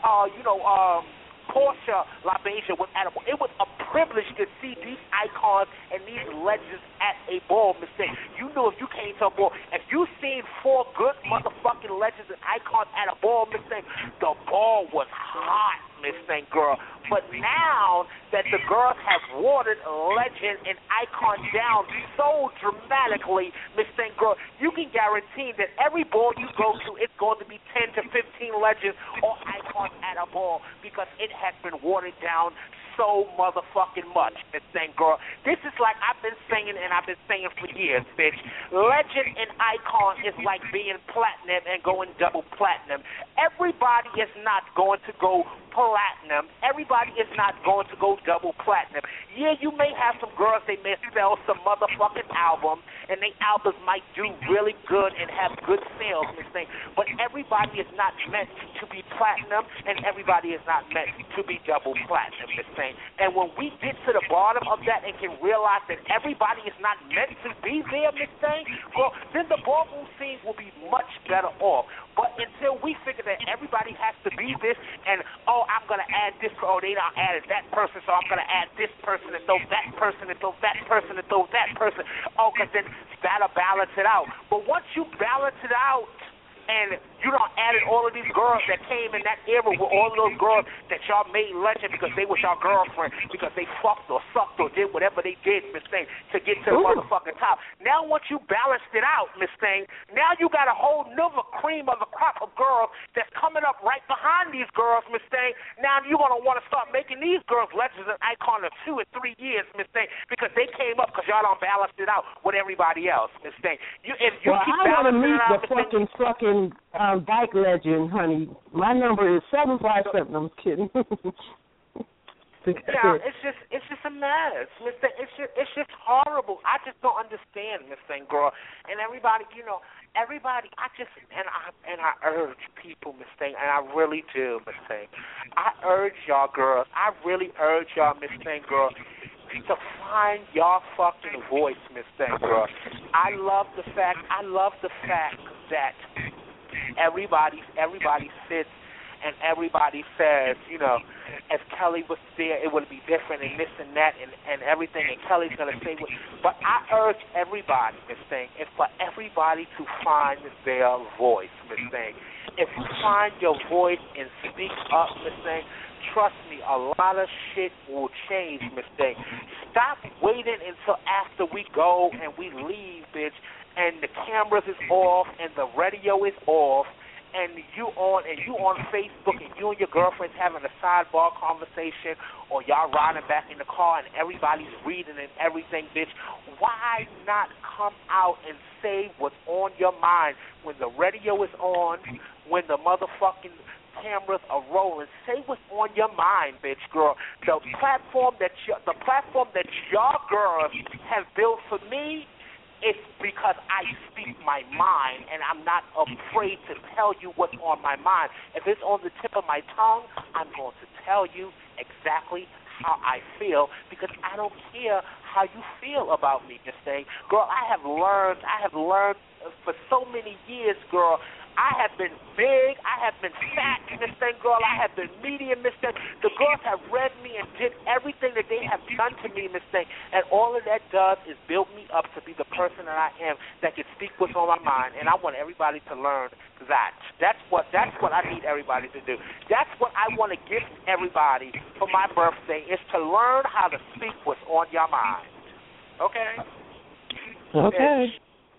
F: Portia LaBeija was at a ball. It was a privilege to see these icons and these legends at a ball, Miss Thing. You knew if you came to a ball, if you seen 4 good motherfucking legends and icons at a ball, Miss Thing, the ball was hot, Miss Thing, girl. But now that the girls have watered legend and icon down so dramatically, Miss Thing, girl, you can guarantee that every ball you go to, it's going to be 10 to 15 legends or icons at a ball because it has been watered down so motherfucking much, Miss Thing, girl. This is like I've been saying and I've been saying for years, bitch. Legend and icon is like being platinum and going double platinum. Everybody is not going to go platinum. Everybody is not going to go double platinum. Yeah, you may have some girls, they may sell some motherfucking albums, and their albums might do really good and have good sales, Miss Thing, but everybody is not meant to be platinum, and everybody is not meant to be double platinum, Miss Thing. And when we get to the bottom of that and can realize that everybody is not meant to be there, Miss Thing, well, then the ballroom scene will be much better off. But until we figure that everybody has to be this, and, I'm going to add this, they not added that person, so I'm going to add this person and throw that person and throw that person and throw that person. Because then that'll balance it out. But once you balance it out, and you done added all of these girls that came in that era with all of those girls that y'all made legend because they was y'all girlfriend, because they fucked or sucked or did whatever they did, Miss Thing, to get to the motherfucking top. Now once you balanced it out, Miss Thing, now you got a whole nother cream of a crop of girls that's coming up right behind these girls, Miss Thing. Now you're going to want to start making these girls legends and icons in 2 or 3 years, Miss Thing, because they came up because y'all done balanced it out with everybody else, Miss Thing.
B: I want to meet the fucking bike legend, honey. My number is 757. I'm kidding.
F: Yeah, it's just a mess, Miss Thing. It's just horrible. I just don't understand, Miss Thing, girl. And everybody, I urge people, Miss Thing, and I really do, Miss Thing. I urge y'all, girls. I really urge y'all, Miss Thing, girl, to find y'all fucking voice, Miss Thing, girl. I love the fact that everybody sits and everybody says, if Kelly was there, it would be different and this and that and everything, and Kelly's going to say what. But I urge everybody, Miss Thing, for everybody to find their voice, Miss Thing. If you find your voice and speak up, Miss Thing, trust me, a lot of shit will change, Miss Thing. Stop waiting until after we go and we leave, bitch, and the cameras is off and the radio is off, and everything is quiet, Miss Thing. You, if you got something to say, speak up, Miss Thing. You don't have to wait until after we go and we leave, bitch, and the cameras is off and the radio is off, and everything is quiet, Miss Thing. You, if you got something to say, speak up, Miss Thing. You don't have to wait until after we go and we leave, bitch, and the cameras is off and the radio is off, and everything is quiet, Miss Thing. and you on Facebook and you and your girlfriend's having a sidebar conversation, or y'all riding back in the car and everybody's reading and everything, bitch, why not come out and say what's on your mind when the radio is on, when the motherfucking cameras are rolling? Say what's on your mind, bitch, girl. The platform that y'all girls have built for me, it's because I speak my mind, and I'm not afraid to tell you what's on my mind. If it's on the tip of my tongue, I'm going to tell you exactly how I feel, because I don't care how you feel about me, Miss Thing. Girl, I have learned for so many years, girl. I have been big, I have been fat, Miss Thing, girl. I have been medium, Miss Thing. The girls have read me and did everything that they have done to me, Miss Thing. And all of that does is build me up to be the person that I am, that can speak what's on my mind. And I want everybody to learn that. That's what I need everybody to do. That's what I want to gift everybody for my birthday, is to learn how to speak what's on your mind. Okay?
B: Okay.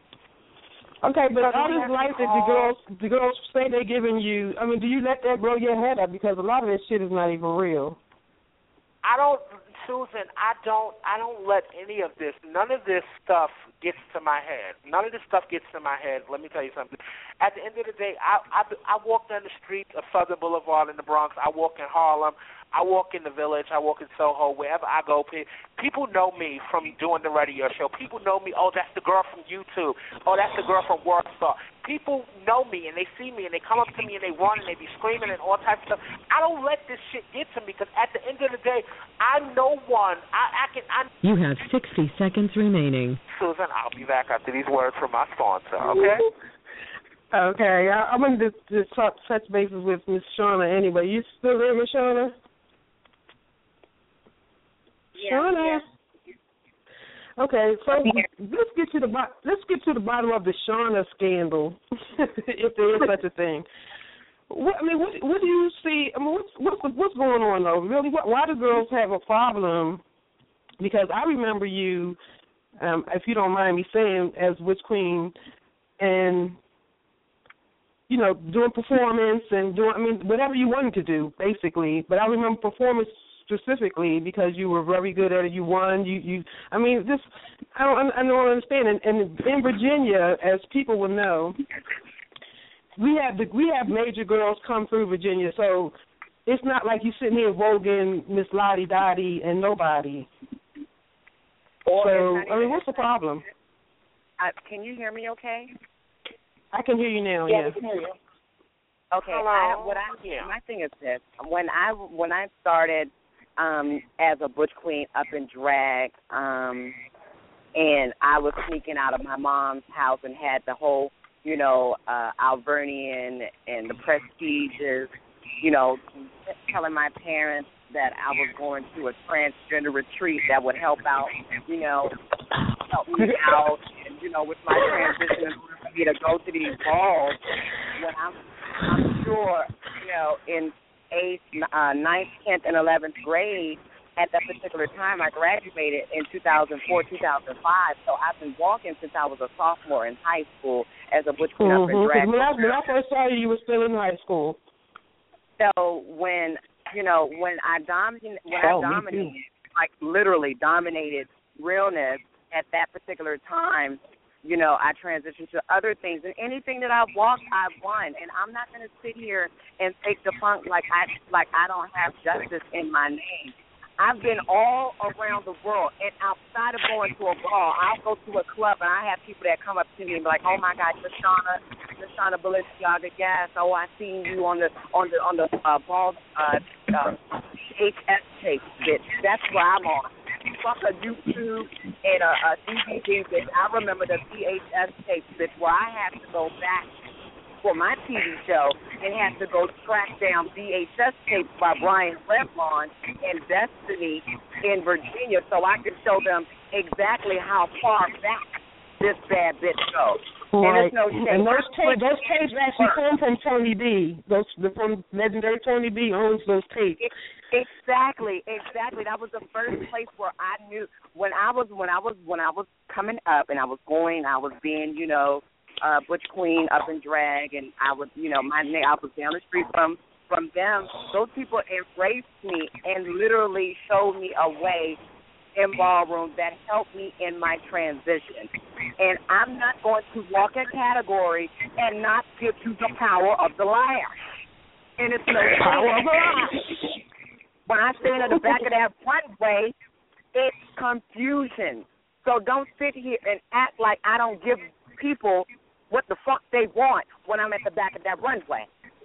B: Okay, but all this life that the girls say they're giving you, I mean, do you let that blow your head up? Because a lot of that shit is not even real.
F: I don't, Susan, I don't let any of this, none of this stuff gets to my head. None of this stuff gets to my head. Let me tell you something. At the end of the day, I walk down the street of Southern Boulevard in the Bronx. I walk in Harlem. I walk in the Village. I walk in Soho. Wherever I go, people know me from doing the radio show. People know me. Oh, that's the girl from YouTube. Oh, that's the girl from Workstar. People know me, and they see me, and they come up to me, and they run, and they be screaming and all types of stuff. I don't let this shit get to me, because at the end of the day, I'm no one.
A: You have 60 seconds remaining.
F: Susan, I'll be back after these words from my sponsor, okay?
B: Okay, I'm going to just touch bases with Miss Shauna anyway. You still there, Miss Shauna?
K: Yeah,
B: Shauna?
K: yeah.
B: Okay, so let's get to the bottom of the Shauna scandal, if there is such a thing. What do you see? I mean, what's going on though? Really, why do girls have a problem? Because I remember you, if you don't mind me saying, as Witch Queen, and doing performance and doing, whatever you wanted to do, basically. But I remember performance specifically because you were very good at it. You won. I don't understand. And in Virginia, as people will know, we have major girls come through Virginia, so it's not like you sitting here voguing Miss Lottie Dottie and nobody. What's the problem?
I: Can you hear me okay?
B: I can hear you now,
I: yeah. Okay, my thing is this. When I started as a butch queen up in drag, and I was sneaking out of my mom's house and had the whole, Alvernian and the prestiges, telling my parents that I was going to a transgender retreat that would help out, help me out, and, with my transition for me to go to these balls. When I'm sure, in 8th, 9th, 10th, and 11th grade, at that particular time, I graduated in 2004, 2005, so I've been walking since I was a sophomore in high school as a butch queen up in drag.
B: When I first saw you were still in high school.
I: So when I dominated, like literally dominated realness at that particular time, I transitioned to other things, and anything that I've walked, I've won. And I'm not going to sit here and take the funk like I don't have justice in my name. I've been all around the world, and outside of going to a ball, I'll go to a club, and I have people that come up to me and be like, "Oh my God, Shauna Balenciaga, yes. Oh, I seen you on the ball VHS tape, bitch. That's where I'm on. Fuck a YouTube and a DVD, bitch. I remember the VHS tapes, bitch, where I had to go back for my TV show and had to go track down VHS tapes by Brian Revlon and Destiny in Virginia so I could show them exactly how far back this bad bitch goes.
B: Right.
I: And, no
B: and those tapes actually come from Tony B. From legendary Tony B. owns those tapes.
I: Exactly. That was the first place where I knew when I was coming up and I was being, Butch Queen up in drag, and I was, I was down the street from them. Those people embraced me and literally showed me a way in ballroom that helped me in my transition. And I'm not going to walk a category and not give you the power of the liar. And it's no power of the liar. When I stand at the back of that runway, it's confusion. So don't sit here and act like I don't give people what the fuck they want when I'm at the back of that runway.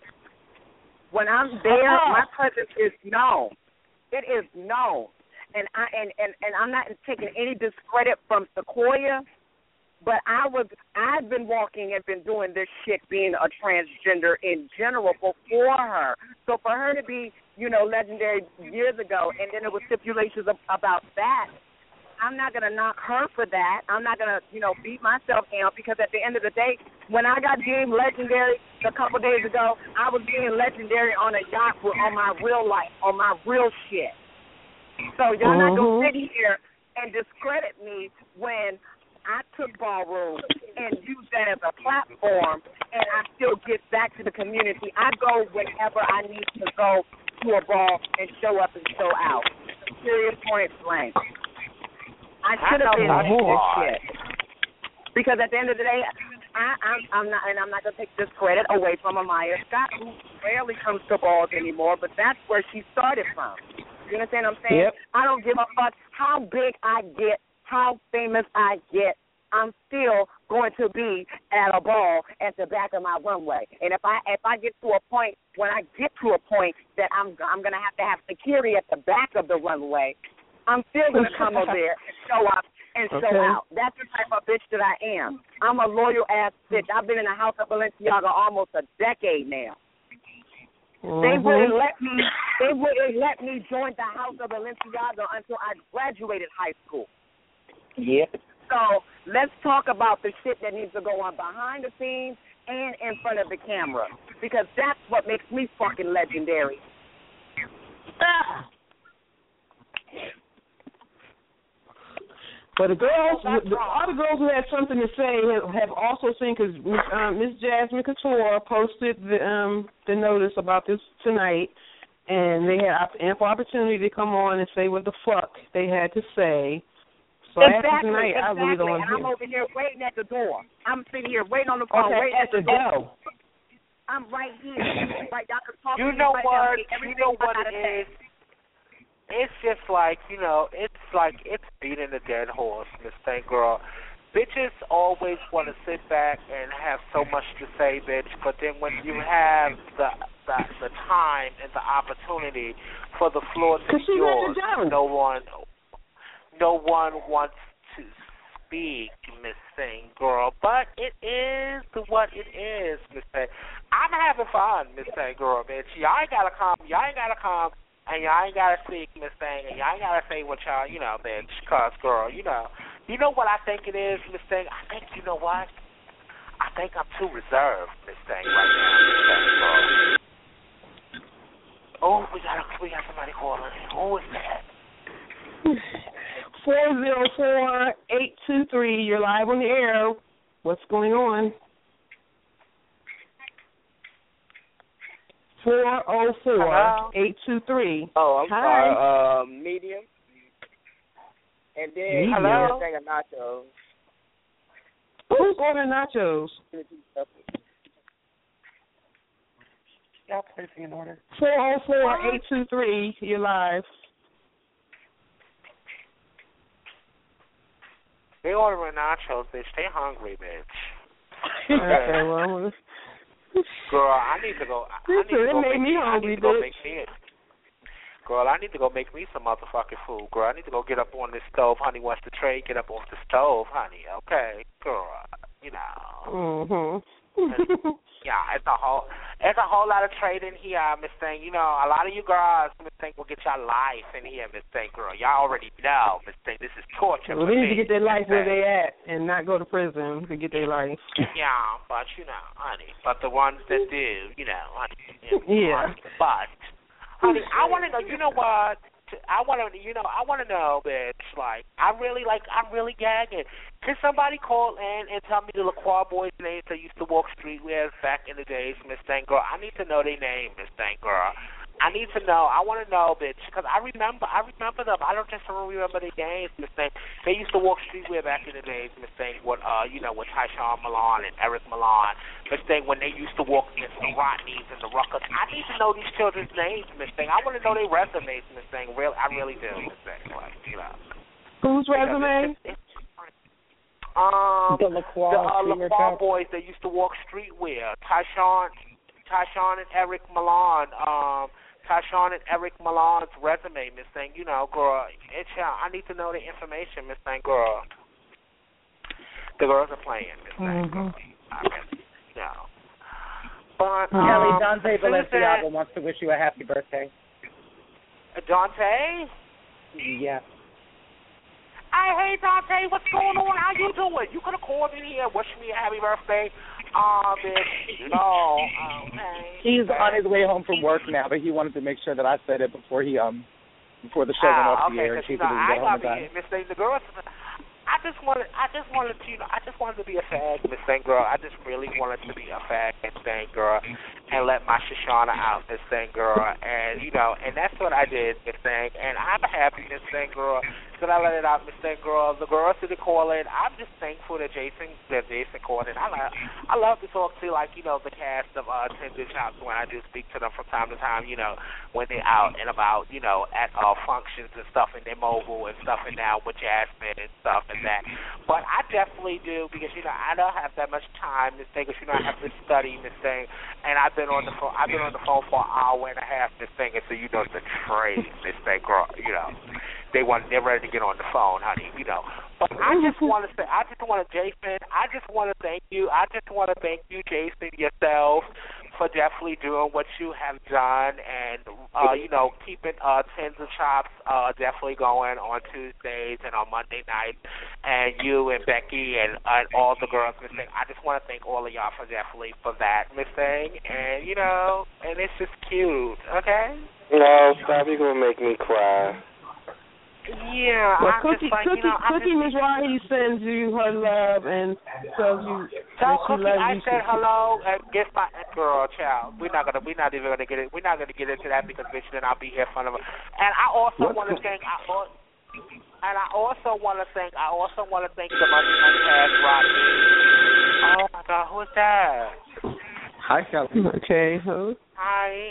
I: When I'm there, my presence is known. It is known. And I'm not taking any discredit from Sequoia, but I've been walking and been doing this shit being a transgender in general before her. So for her to be, legendary years ago, and then there was stipulations about that, I'm not going to knock her for that. I'm not going to, beat myself down, because at the end of the day, when I got deemed legendary a couple days ago, I was being legendary on a yacht on my real life, on my real shit. So y'all not going to sit here and discredit me when I took ballroom and used that as a platform, and I still get back to the community. I go whenever I need to go to a ball and show up and show out. Serious point blank. I should have been in this shit. Because at the end of the day, I'm not going to take this credit away from Amaya Scott, who rarely comes to balls anymore, but that's where she started from. You understand what I'm saying? Yep. I don't give a fuck how big I get, how famous I get. I'm still going to be at a ball at the back of my runway. And if I get to a point, when I get to a point that I'm going to have security at the back of the runway, I'm still going to come over there and show up and show out. That's the type of bitch that I am. I'm a loyal ass bitch. I've been in the house of Balenciaga almost a decade now. They wouldn't let me join the house of Balenciaga until I graduated high school.
G: Yep.
I: So let's talk about the shit that needs to go on behind the scenes and in front of the camera, because that's what makes me fucking legendary.
B: But all the girls who had something to say have also seen, because Miss Jasmine Couture posted the notice about this tonight, and they had ample opportunity to come on and say what the fuck they had to say. So after tonight, I really don't want to hear.
I: I'm over here waiting at the door. I'm sitting here waiting on the phone.
B: Okay, at the door.
I: I'm right here. Right, y'all can talk
F: you
I: to
F: know
I: me
F: what?
I: Right now.
F: You know what it is? It's just like, it's beating a dead horse, Miss Thing Girl. Bitches always want to sit back and have so much to say, bitch, but then when you have the time and the opportunity for the floor to be yours, no one wants to speak, Miss Thing Girl. But it is what it is, Miss Thing. I'm having fun, Miss Thing Girl, bitch. Y'all ain't gotta come, and y'all ain't gotta speak, Miss Thing, and y'all ain't gotta say what y'all, bitch, cause girl, you know what I think it is, Miss Thing? I think, you know what? I think I'm too reserved, Miss Thing, right now, Miss Thing, girl. Oh, we got somebody calling. Who is that?
B: 404-823, you're live on the air. What's going on? 404-823.
K: Oh, I'm
B: Hi.
K: sorry. Medium. And then
B: hello.
K: A thing of nachos.
B: Who's ordering nachos?
K: Y'all placing an order.
B: 404-823, you're live.
F: They ordering nachos, bitch. They hungry, bitch.
B: Okay, well.
F: Girl, I need to go.
B: Girl, I
F: need to go make me some motherfucking food. Girl, I need to go get up on this stove. Honey wants to trade. Get up off the stove, honey. Okay, girl. Yeah, it's a whole lot of trading here, Miss Thing. A lot of you girls, Miss Thing, will get your life in here, Miss Thing, girl. Y'all already know, Miss Thing. This is torture.
B: Well, they need to get their life where they at and not go to prison to get their life.
F: Yeah, but honey. But the ones that do, honey.
B: Yeah.
F: But honey, I want to know. You know what? I want to know, bitch. Like, I'm really gagging. Can somebody call in and tell me the LaCroix boys' names that used to walk streetwear back in the days, Miss Thang Girl? I need to know their name, Miss Thang Girl. I need to know. I want to know, bitch, because I remember them. I don't just remember their names, Miss Thang. They used to walk streetwear back in the days, Miss Thang, with with Tyshawn Milan and Eric Milan. Miss Thang, when they used to walk against the Rodneys and the Ruckers. I need to know these children's names, Miss Thang. I want to know their resumes, Miss Thang. I really do, Miss Thang. Like,
B: Whose resume?
F: The LaCroix boys that used to walk streetwear. Tyshawn and Eric Milan. Tyshawn and Eric Milan's resume, Miss Thang. Girl, I need to know the information, Miss Thang, girl. The girls are playing, Miss Thang. But
G: Kelly, Dante Balenciaga wants to wish you a happy birthday.
F: Dante?
G: Yeah.
F: Hey, Dante, what's going on? How you doing? You could have called me here and wished me a happy birthday.
G: He's on his way home from work now, but he wanted to make sure that I said it before the show went off the air.
F: The girls. I just wanted to be a fag, Miss Thang Girl. I just really wanted to be a fag, Miss Thang Girl, and let my Shoshana out, Miss Thang Girl, and that's what I did, Miss Thang, and I'm happy, Miss Thang Girl, that I let it out, Miss Thang Girl. The girls did call in. I'm just thankful that Jason called in. I love to talk to the cast of Tender Chops when I do speak to them from time to time. When they're out and about, at functions and stuff, and they're mobile and stuff, and now with Jasmine and stuff and that. But I definitely do because I don't have that much time, Miss Thang. Because I have to study, Miss Thang, and I've been on the phone. I've been on the phone for an hour and a half, Miss Thang, and so the trade, Miss Thang, girl. They're ready to get on the phone, honey. But I just want to say, Jason. I just want to thank you. Jason, yourself, for definitely doing what you have done and keeping Tins of Chops definitely going on Tuesdays and on Monday nights, and you and Becky and all the girls, Miss Thang. I just want to thank all of y'all for that, Miss Thang, and and it's just cute, okay?
H: No, stop! You're gonna make me cry.
F: Yeah,
B: well, Cookie Miss Riley sends you her love and tells you
F: tell Cookie I said hello and get my girl, child. We're not even gonna get it. We're not gonna get into that because bitch, then I'll be here in front of her. And I also want to thank. I also want to thank the Monday Night Cast Rodney. Oh my God, who's that?
L: Hi, Kelly.
B: Okay, who?
F: Hi.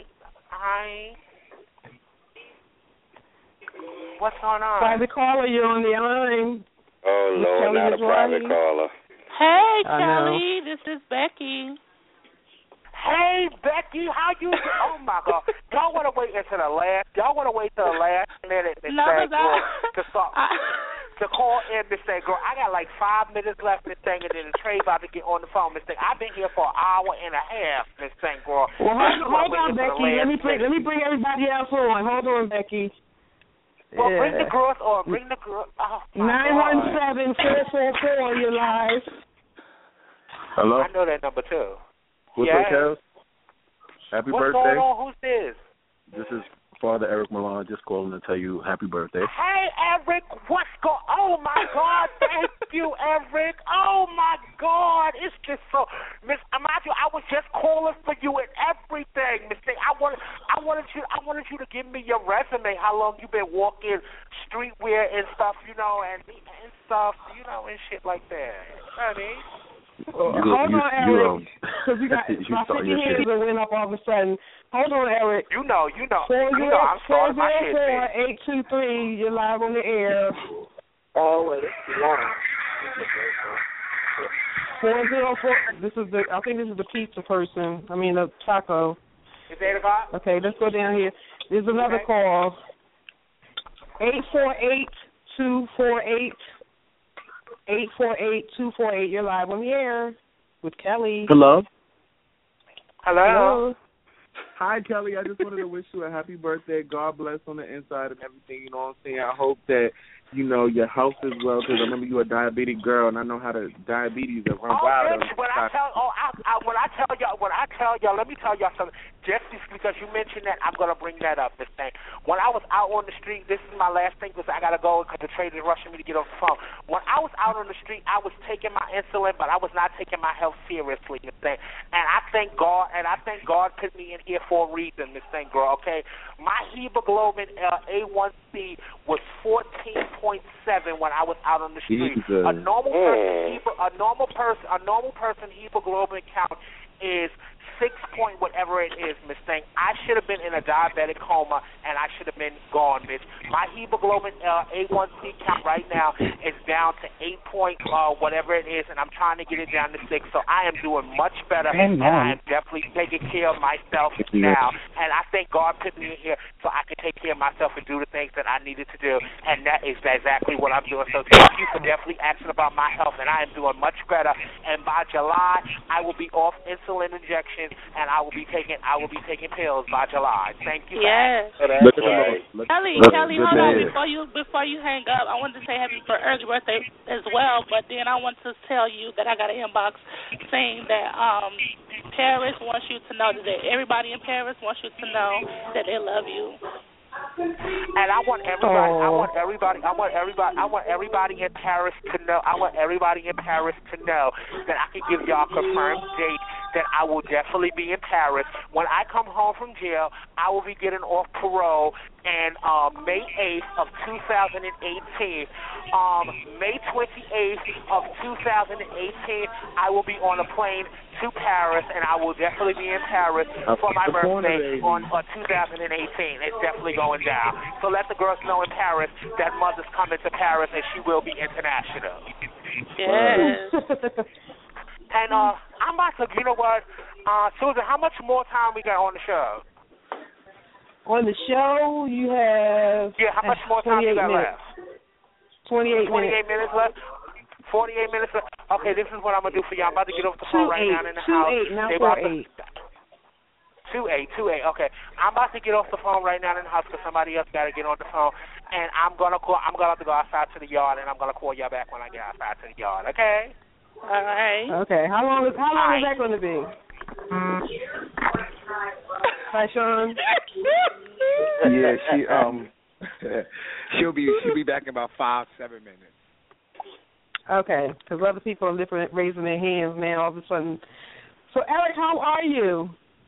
F: What's going on?
B: Private caller, you're on the line.
H: Oh, Lord, not a private caller.
M: Hey, Kelly, this is Becky.
F: Hey, Becky, how you? Oh my God, y'all want to wait till the last minute to call in, Miss Thang, girl. I got like 5 minutes left, Miss Thang, and then Trey about to get on the phone, Miss Thang. I've been here for an hour and a half, Miss Thang, girl.
B: Well, hold on, Becky. Let me bring everybody else on. Hold on, Becky.
F: Well, bring the girls on. Bring the girls.
B: 917-444. You're live.
L: Hello.
F: I know that number too.
L: What's up, Kev? Happy birthday.
F: What's going on? Who's this?
L: This is Father Eric Milan, just calling to tell you happy birthday.
F: Hey, Eric, oh, my God, thank you, Eric. Oh, my God, it's just so, Miss Amadio, I was just calling for you and everything, Miss Thang. I wanted you to give me your resume, how long you been walking streetwear and stuff, and stuff, and shit like that. Honey.
B: Hold on, Eric, because we got my 50 hands that went up all of a sudden. Hold on, Eric.
F: You know, I'm starting my shit.
B: 404-823, you're live on the air.
F: Oh, wait, it's long.
B: 404, I think this is the pizza person, the taco.
F: Is it 8 o'clock?
B: Okay, let's go down here. There's another call. 848-248. 848-248. You're live on the air with Kelly.
L: Hello.
N: Hi, Kelly. I just wanted to wish you a happy birthday. God bless on the inside and everything. You know what I'm saying? I hope that your health is well, because I remember you a diabetic girl, and I know how diabetes run wild.
F: Bitch, when I tell y'all, let me tell y'all something. Just because you mentioned that, I'm going to bring that up, Miss Thing. When I was out on the street, this is my last thing because I got to go because the trade is rushing me to get off the phone. When I was out on the street, I was taking my insulin, but I was not taking my health seriously, Miss Thing. And I thank God put me in here for a reason, Miss Thing, girl, okay? My hemoglobin A1C was 14.7 when I was out on the street.
L: Jesus.
F: A normal person hemoglobin count is 6 point whatever it is, Miss Thing. I should have been in a diabetic coma, and I should have been gone, Miss. My hemoglobin A1C count right now is down to 8 point whatever it is, and I'm trying to get it down to 6. So I am doing much better, and I am definitely taking care of myself now. And I thank God put me in here so I can take care of myself and do the things that I needed to do, and that is exactly what I'm doing. So thank you for definitely asking about my health, and I am doing much better. And by July, I will be off insulin injections, and I will be taking pills by July. Thank you.
M: Yes. Kelly, hold on. Before you hang up, I wanted to say happy early birthday as well, but then I want to tell you that I got an inbox saying that Paris wants you to know that everybody in Paris wants you to know that they love you.
F: And I want everybody in Paris to know. I want everybody in Paris to know that I can give y'all a confirmed date that I will definitely be in Paris. When I come home from jail, I will be getting off parole, and May 8th of 2018, May 28th of 2018, I will be on a plane to Paris, and I will definitely be in Paris for my birthday on 2018. It's definitely going down. So let the girls know in Paris that Mother's coming to Paris, and she will be international.
M: Yes.
F: And I'm about to, you know what, Susan, how much more time we got on the show?
B: On the show, you have...
F: Yeah, how much more time you got left?
B: 28
F: minutes left? 48 minutes left? Okay, this is what I'm going to do for you. I'm about to get off the phone right now in the house.
B: 2-8, not 4-8.
F: 2-8, okay. I'm about to get off the phone right now in the house because somebody else got to get on the phone. And I'm going to have to go outside to the yard, and I'm going to call y'all back when I get outside to the yard, okay?
M: All right.
B: Okay. How long is that going to be? Hi, Sean.
O: Yeah, she'll be back in about 5-7 minutes.
B: Okay, because other people are different, raising their hands now all of a sudden. So, Eric, how are you?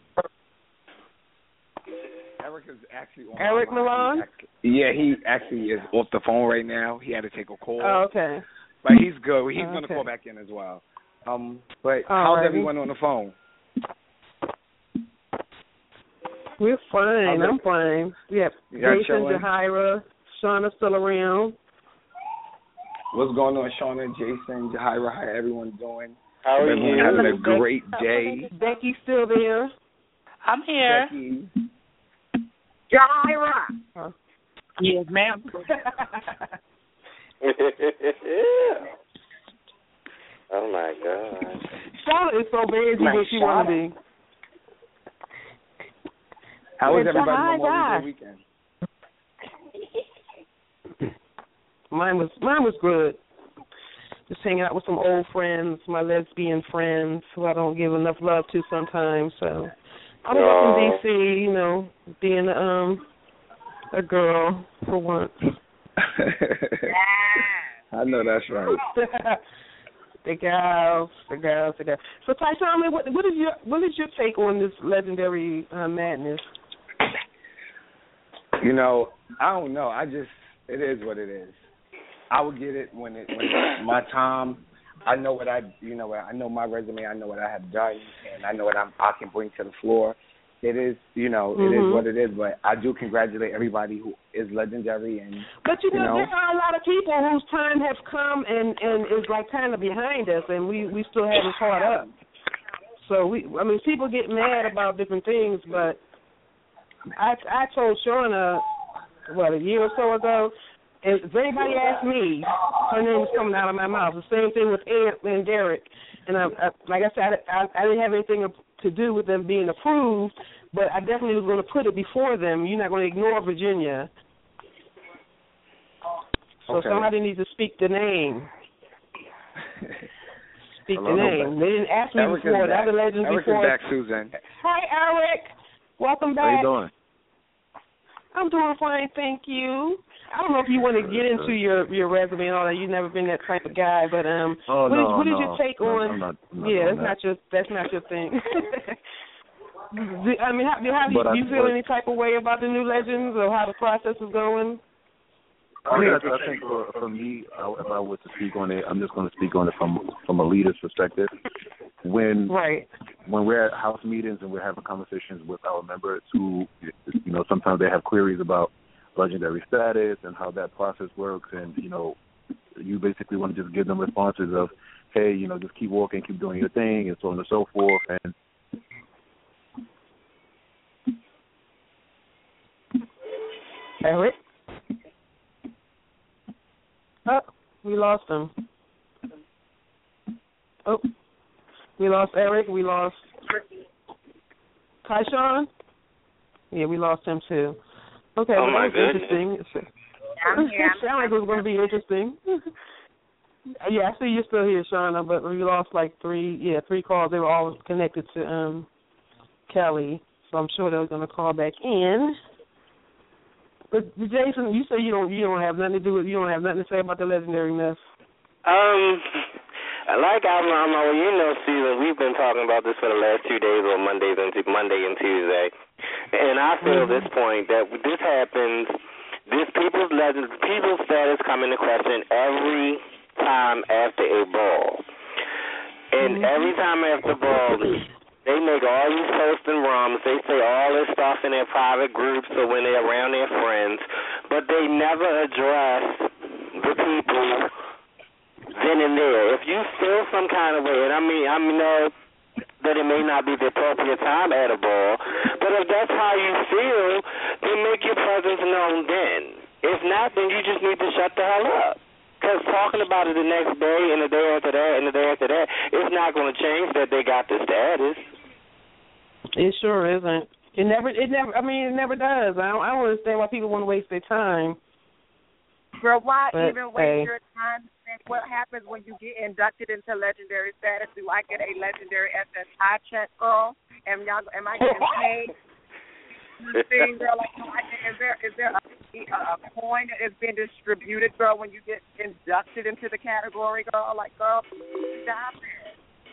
O: Eric is actually on.
B: Eric Milan?
O: He actually is off the phone right now. He had to take a call.
B: Oh, okay.
O: But he's good. He's going to call back in as well. But how's everyone on the phone?
B: We're fine. I'm fine. We have Jason, Jahira, Shauna still around.
O: What's going on, Shauna, Jason, Jahira? How everyone doing?
H: How are you?
O: Having a great day.
B: Becky's still there.
M: I'm here.
O: Becky.
G: Jahira.
K: Yes, ma'am.
H: Oh my God.
B: Shauna is so busy what she want to be.
O: How was everybody's Memorial Day weekend?
B: Mine was good. Just hanging out with some old friends, my lesbian friends who I don't give enough love to sometimes. So I was up in D.C., being a girl for once.
O: I know that's right.
B: The girls. So, Ty, tell me, what is your take on this legendary madness?
O: I don't know. It is what it is. I will get it when it's my time. I know what I know my resume. I know what I have done, and I know what I can bring to the floor. It is, it is what it is. But I do congratulate everybody who is legendary.
B: But there are a lot of people whose time has come and is like kind of behind us, and we still haven't caught up. So people get mad about different things, but I told Shauna, a year or so ago, and if anybody asked me, her name was coming out of my mouth. The same thing with Ed and Derek. And like I said, I didn't have anything to do with them being approved, but I definitely was going to put it before them. You're not going to ignore Virginia. So somebody needs to speak the name. Speak the name. They didn't ask me
O: Eric
B: before. The other legends
O: Eric
B: before.
O: Eric is back, Susan.
B: Hi, Eric. Welcome back.
L: How you doing?
B: I'm doing fine, thank you. I don't know if you want to get into your resume and all that. You've never been that type of guy, but what is your take on?
L: I'm not
B: that's not your thing. I mean, do you feel any type of way about the new Legends or how the process is going?
L: I think for me, if I were to speak on it, I'm just going to speak on it from a leader's perspective. When we're at house meetings and we're having conversations with our members who, sometimes they have queries about legendary status and how that process works, and you basically want to just give them responses of, hey, just keep walking, keep doing your thing, and so on and so forth. And
B: Eric? Oh, we lost him. Oh, we lost Eric. We lost Tyshawn. Yeah, we lost him too. Okay,
H: oh my
B: goodness. Interesting. It sounded like it was going to be interesting. Yeah, I see you're still here, Shauna, but we lost like three calls. They were all connected to Kelly, so I'm sure they were going to call back in. But Jason, you say you don't have nothing to do with, you don't have nothing to say about the legendary mess.
H: Like Caesar, we've been talking about this for the last 2 days, or Monday and Tuesday, and I feel this point that this happens. This people's status come into question every time after a ball, and every time after ball. They make all these posts and rums. They say all this stuff in their private groups or when they're around their friends, but they never address the people then and there. If you feel some kind of way, and I know that it may not be the appropriate time at a ball, but if that's how you feel, then make your presence known then. If not, then you just need to shut the hell up. Because talking about it the next day and the day after that and the day after that, it's not going to change that they got the status.
B: It sure isn't. It never does. I don't understand why people want to waste their time.
I: Girl, why even waste your time? What happens when you get inducted into legendary status? Do I get a legendary SSI check, girl? Am I getting paid? Thing, girl, like, is there a coin that is being distributed, girl, when you get inducted into the category, girl? Like, girl, stop it.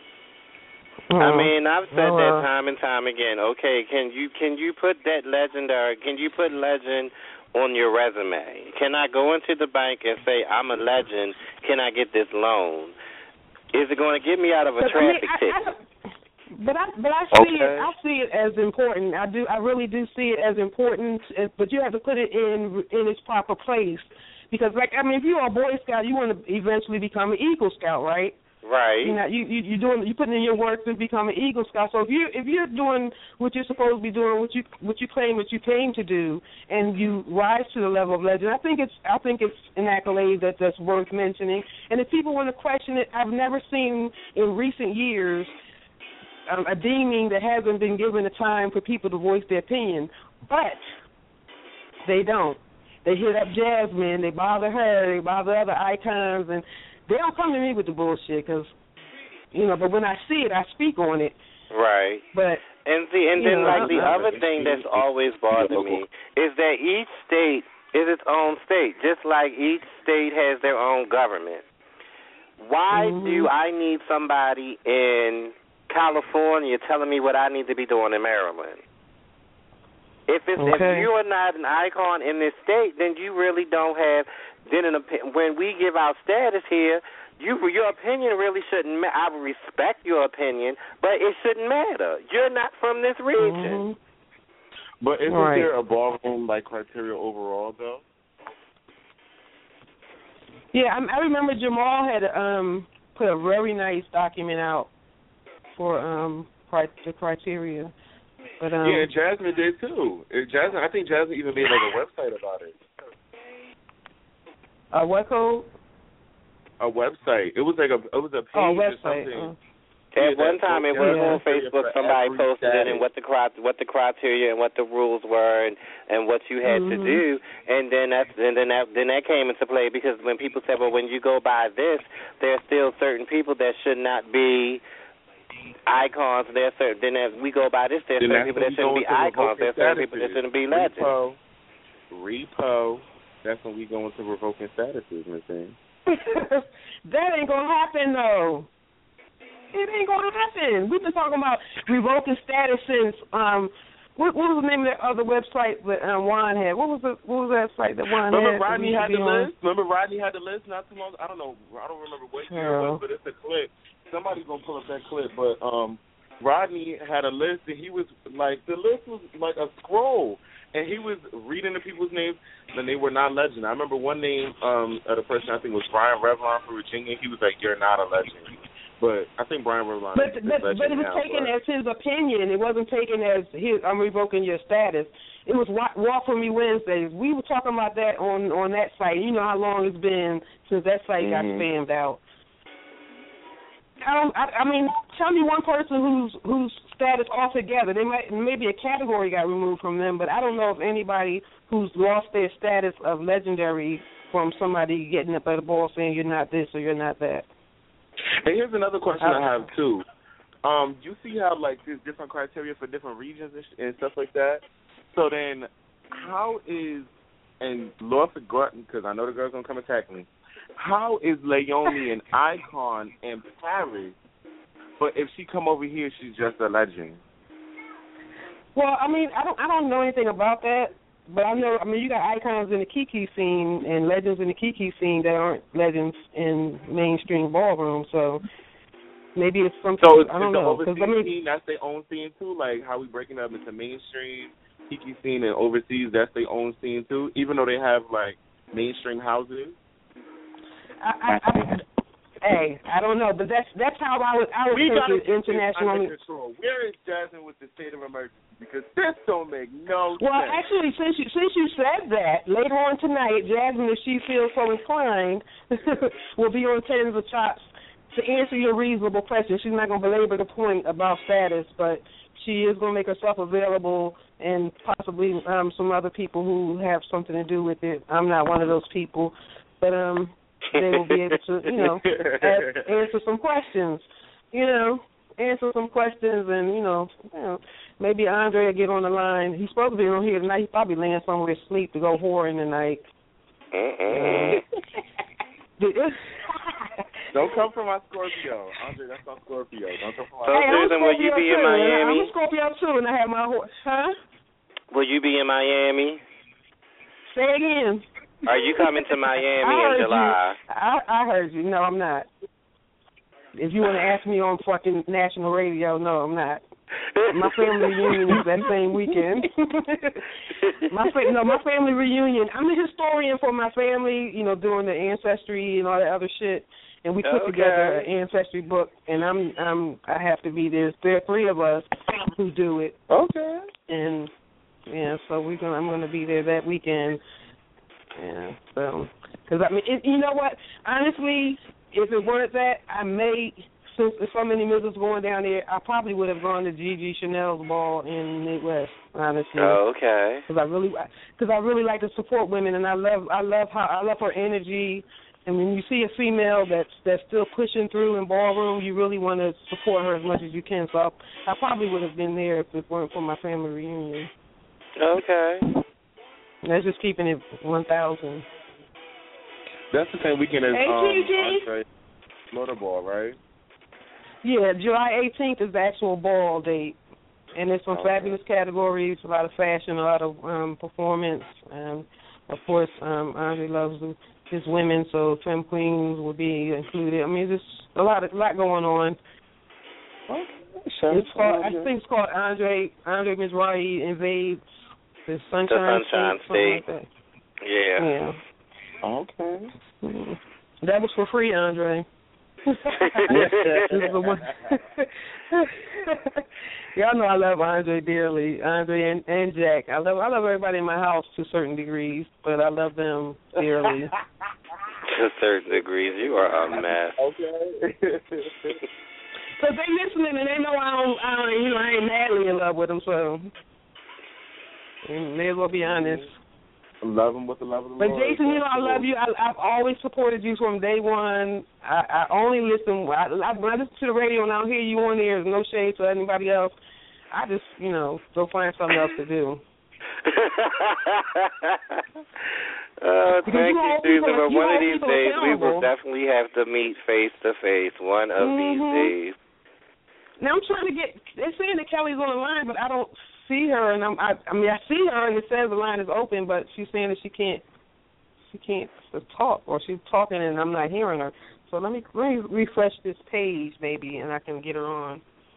H: I mean, I've said that time and time again. Okay, can you put that legendary? Can you put legend on your resume? Can I go into the bank and say I'm a legend? Can I get this loan? Is it going to get me out of a traffic ticket?
B: But I see it as important. I really do see it as important. But you have to put it in its proper place, because if you're a Boy Scout, you want to eventually become an Eagle Scout, right?
H: Right.
B: You putting in your work to become an Eagle Scout. So if you're doing what you're supposed to be doing, what you came to do, and you rise to the level of legend, I think it's an accolade that's worth mentioning. And if people want to question it, I've never seen in recent years a deeming that hasn't been given the time for people to voice their opinion. But they don't. They hit up Jasmine, they bother her, they bother other icons, and they don't come to me with the bullshit, because, but when I see it, I speak on it.
H: Right.
B: But
H: the other thing that's always bothered me is that each state is its own state, just like each state has their own government. Why do I need somebody in California telling me what I need to be doing in Maryland? If you are not an icon in this state, then you really don't have. When we give our status here, your opinion really shouldn't matter. I respect your opinion, but it shouldn't matter. You're not from this region.
N: But isn't there a ballroom criteria overall, though?
B: Yeah, I remember Jamal had put a very nice document out for the criteria. But,
N: yeah, Jasmine did too. I think Jasmine even made a website about it.
B: A what code?
N: A website. It was a page or something.
H: At one time, it was on Facebook. Somebody posted it and what the criteria and what the rules were and what you had to do, and then that came into play, because when people said, well, when you go by this, there are still certain people that should not be icons. There's certain. Then as we go by this, there's certain people that shouldn't be icons. There's certain people that shouldn't be legends.
N: Repo. That's when we go into revoking statuses, Miss Ann.
B: That ain't gonna happen though. It ain't gonna happen. We've been talking about revoking status since what was the name of that other website that Juan had? What was that site that Juan had?
N: Remember Rodney had the list? Remember Rodney had the list not too long? I don't know. I don't remember what year it was, but it's a clip. Somebody's gonna pull up that clip, but Rodney had a list, and he was like, the list was like a scroll, and he was reading the people's names, and they were not legend. I remember one name of the person, I think was Brian Revlon from Virginia. He was like, "You're not a legend." But I think Brian Revlon
B: but it was taken as his opinion. It wasn't taken as I'm revoking your status. It was Walk For Me Wednesdays. We were talking about that on that site. You know how long it's been since that site got spammed out. I mean, tell me one person whose status altogether. Maybe a category got removed from them, but I don't know of anybody who's lost their status of legendary from somebody getting up at the ball saying you're not this or you're not that.
N: And here's another question I have too. You see how like there's different criteria for different regions and stuff like that. So then, how is Lord forgotten because I know the girl's gonna come attack me. How is Leomi an icon in Paris, but if she come over here, she's just a legend?
B: Well, I mean, I don't know anything about that, but I know. I mean, you got icons in the Kiki scene and legends in the Kiki scene that aren't legends in mainstream ballroom. So maybe it's something.
N: So
B: I don't know.
N: The overseas scene, that's their own scene too. Like how we breaking up into mainstream Kiki scene and overseas, that's their own scene too. Even though they have like mainstream houses.
B: I don't know, but that's how I would think international.
N: Where is Jasmine with the state of emergency? Because this don't make no sense.
B: Well, actually, since you said that, later on tonight, Jasmine, if she feels so inclined, will be on Tens of Chops to answer your reasonable question. She's not going to belabor the point about status, but she is going to make herself available and possibly some other people who have something to do with it. I'm not one of those people, but they will be able to, answer some questions, and, maybe Andre will get on the line. He's supposed to be on here tonight. He's probably laying somewhere asleep to go whoring tonight.
N: Don't come for my Scorpio. Andre, that's my Scorpio. Don't come for my
H: Susan, will you be in Miami?
B: I'm a Scorpio, too, and I have my horse. Huh?
H: Will you be in Miami?
B: Say again.
H: Are you coming to Miami in July?
B: I heard you. No, I'm not. If you want to ask me on fucking national radio, no, I'm not. My family reunion is that same weekend. My family reunion. I'm a historian for my family, doing the ancestry and all that other shit. And we put together an ancestry book, and I have to be there. There are three of us who do it.
N: Okay.
B: And so I'm gonna be there that weekend. Yeah, so, because I mean, you know what? Honestly, if it weren't that, since there's so many missiles going down there, I probably would have gone to Gigi Chanel's ball in Midwest. Honestly.
H: Oh, okay.
B: Because I really like to support women, and I love her energy. And when you see a female that's still pushing through in ballroom, you really want to support her as much as you can. So I probably would have been there if it weren't for my family reunion.
H: Okay.
B: That's just keeping it 1,000.
N: That's the same weekend as
B: Andre
N: Motor Ball, right?
B: Yeah, July 18th is the actual ball date, and there's some fabulous categories, a lot of fashion, a lot of performance, and of course Andre loves his women, so Femme Queens will be included. I mean, there's a lot going on.
N: Okay.
B: I think it's called Andre Mizrahi Invades the Sunshine State. Like that.
H: Yeah.
N: Okay.
B: That was for free, Andre. Y'all know I love Andre dearly, Andre and Jack. I love everybody in my house to certain degrees, but I love them dearly.
H: To certain degrees, you are a mess.
N: Okay.
B: Because they listening and they know I ain't madly in love with them, so may as well be honest.
N: Love him with the love of the
B: But
N: Lord.
B: But Jason, you know I love you. I've always supported you from day one. I only listen. When I listen to the radio and I don't hear you on there. There's no shade to anybody else. I just, go find something else to do.
H: Thank you, Susan. But one of these days we will definitely have to meet face to face. One of these days.
B: Now I'm trying to get. They're saying that Kelly's on the line, but I don't see her. And I see her, and it says the line is open, but she's saying that she can't talk, or she's talking and I'm not hearing her. So let me refresh this page maybe, and I can get her on.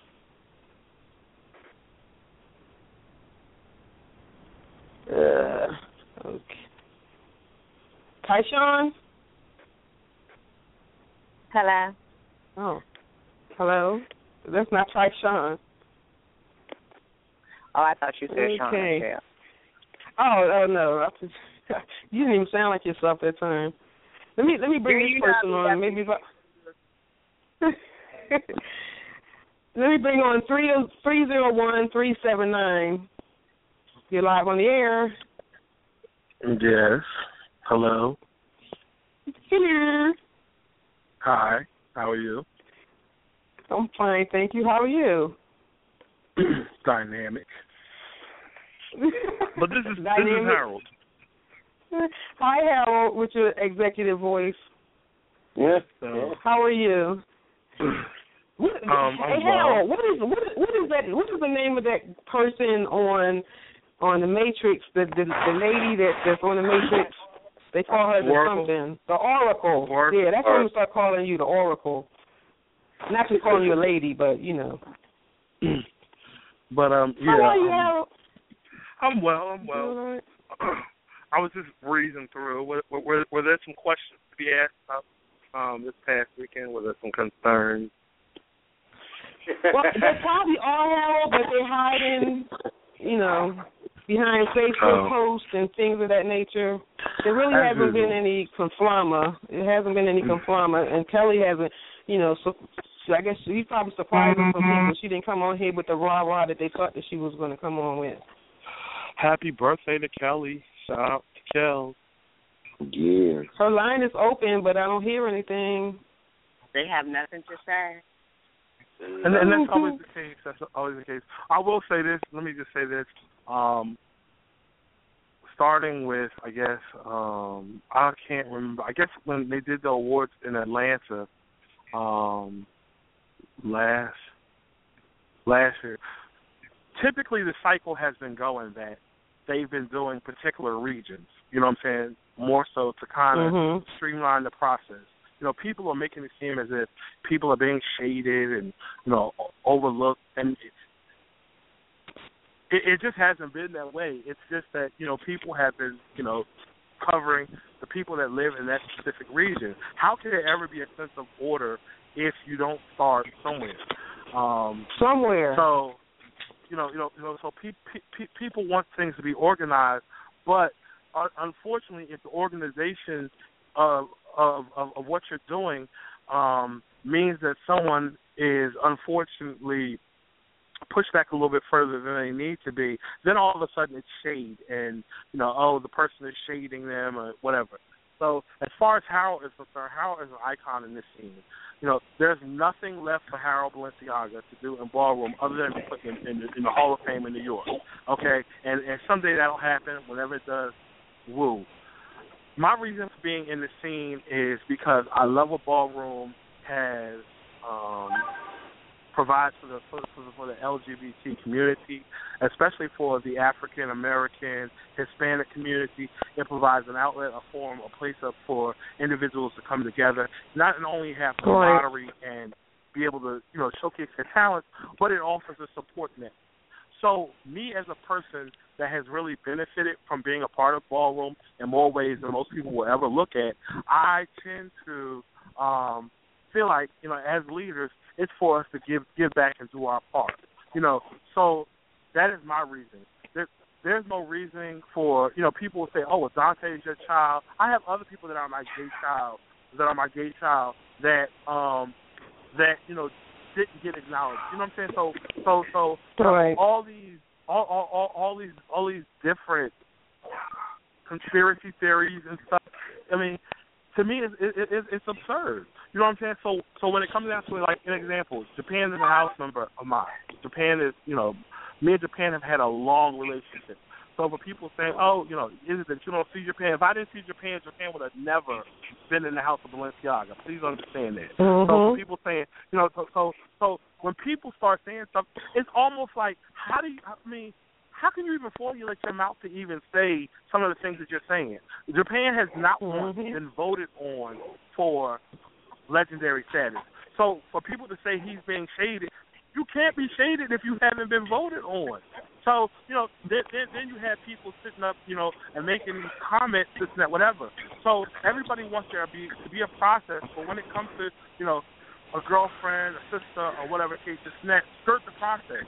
B: Okay. Tyshawn?
P: Hello.
B: Oh. Hello? That's not Tyshawn.
P: Oh, I thought you said Sean.
B: Okay. Oh no. You didn't even sound like yourself that time. Let me bring this person on. Maybe let me bring on 301-379. You're live on the air.
Q: Yes. Hello.
B: Hello.
Q: Hi. How are you?
B: I'm fine, thank you. How are you?
Q: Dynamic. But this is Harold.
B: Hi, Harold, with your executive voice.
Q: Yes.
B: How are you? Hey, Harold, what is that? What is the name of that person on the Matrix? The lady that's on the Matrix. They call her something. The Oracle. Yeah, that's what I'm gonna start calling you, the Oracle. Not just calling you a lady, but
Q: But
B: yeah. How are you, Harold?
Q: I'm well.
B: Right.
Q: I was just breezing through. Were there some questions to be asked about this past weekend? Were there some concerns?
B: Well, they probably are, Harold, but they're hiding, behind Facebook posts and things of that nature. There really hasn't been any conflama. It hasn't been any conflama, and Kelly hasn't, so I guess she's probably surprised some people. She didn't come on here with the rah-rah that they thought that she was going to come on with.
Q: Happy birthday to Kelly. Shout out to Kel.
N: Yeah.
B: Her line is open, but I don't hear anything.
P: They have nothing to say.
Q: And that's always the case. That's always the case. I will say this. Let me just say this. Starting with, I guess, I can't remember. I guess when they did the awards in Atlanta last year, typically the cycle has been going that they've been doing particular regions. You know what I'm saying? More so to kind of streamline the process. People are making it seem as if people are being shaded and, overlooked. And it just hasn't been that way. It's just that, people have been, covering the people that live in that specific region. How can there ever be a sense of order if you don't start somewhere?
B: Somewhere.
Q: So, so people want things to be organized, but unfortunately, if the organization of what you're doing means that someone is unfortunately pushed back a little bit further than they need to be, then all of a sudden it's shade and, the person is shading them or whatever. So as far as Harold is concerned, Harold is an icon in this scene. There's nothing left for Harold Balenciaga to do in ballroom other than put him in the Hall of Fame in New York. Okay? And someday that'll happen. Whenever it does, woo. My reason for being in the scene is because I love what ballroom has provides for the LGBT community, especially for the African American, Hispanic community. It provides an outlet, a forum, a place up for individuals to come together, not only have camaraderie and be able to showcase their talents, but it offers a support net. So me as a person that has really benefited from being a part of ballroom in more ways than most people will ever look at, I tend to feel like, as leaders, it's for us to give back and do our part. So that is my reason. There's no reason for, people will say, oh, well, Dante's your child. I have other people that are my gay child that didn't get acknowledged. You know what I'm saying? So
B: right.
Q: all these different conspiracy theories and stuff. I mean, to me, it's absurd. You know what I'm saying? So when it comes down to it, like an example, Japan is a house member of mine. Japan is, me and Japan have had a long relationship. So for people saying, oh, is it that you don't see Japan? If I didn't see Japan, Japan would have never been in the house of Balenciaga. Please understand that.
B: Mm-hmm.
Q: So for people saying, so when people start saying stuff, it's almost like, how can you even formulate your mouth to even say some of the things that you're saying? Japan has not once been voted on for legendary status. So for people to say he's being shaded, you can't be shaded if you haven't been voted on. So, then you have people sitting up, and making these comments, this and that, whatever. So everybody wants there to be a process, but when it comes to, a girlfriend, a sister, or whatever case, it's not, skirt the process.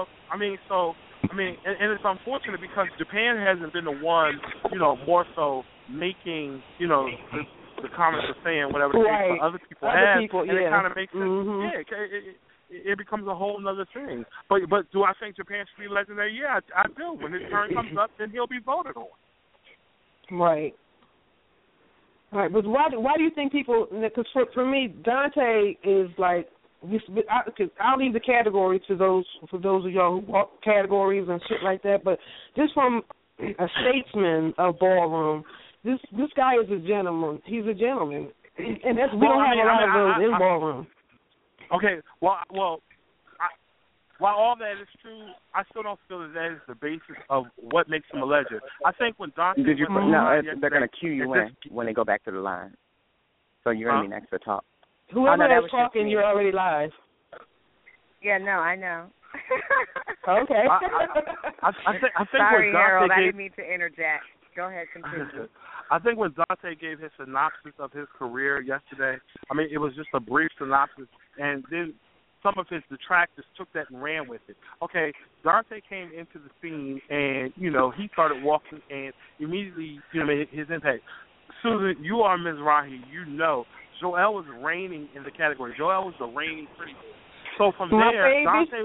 Q: And it's unfortunate because Japan hasn't been the one, more so making, the comments are saying whatever the case for other people have. And it kind of makes sense. It becomes a whole other thing. But do I think Japan should be legendary? Yeah, I do. When his turn comes up, then he'll be voted on.
B: Right. All right, but why do you think people? Because for me, Dante is like. I'll leave the category to those of y'all who walk categories and shit like that. But just from a statesman of ballroom, this guy is a gentleman. He's a gentleman, and we don't have a lot of those in ballroom.
Q: Okay, well, while all that is true, I still don't feel that is the basis of what makes him a legend. I think when Dante...
I: they're going to cue you in when they go back to the line. So you're going to be next to talk.
B: Whoever is talking, you're already live.
P: Yeah, no, I know.
B: Okay.
Q: I think
P: Sorry, Harold, I
Q: gave...
P: didn't mean to interject. Go ahead, continue.
Q: I think when Dante gave his synopsis of his career yesterday, it was just a brief synopsis, and then some of his detractors took that and ran with it. Okay, Dante came into the scene, and, he started walking, and immediately, his impact. Susan, you are Mizrahi. Joel was reigning in the category. Joel was the reigning pretty boy. So from there,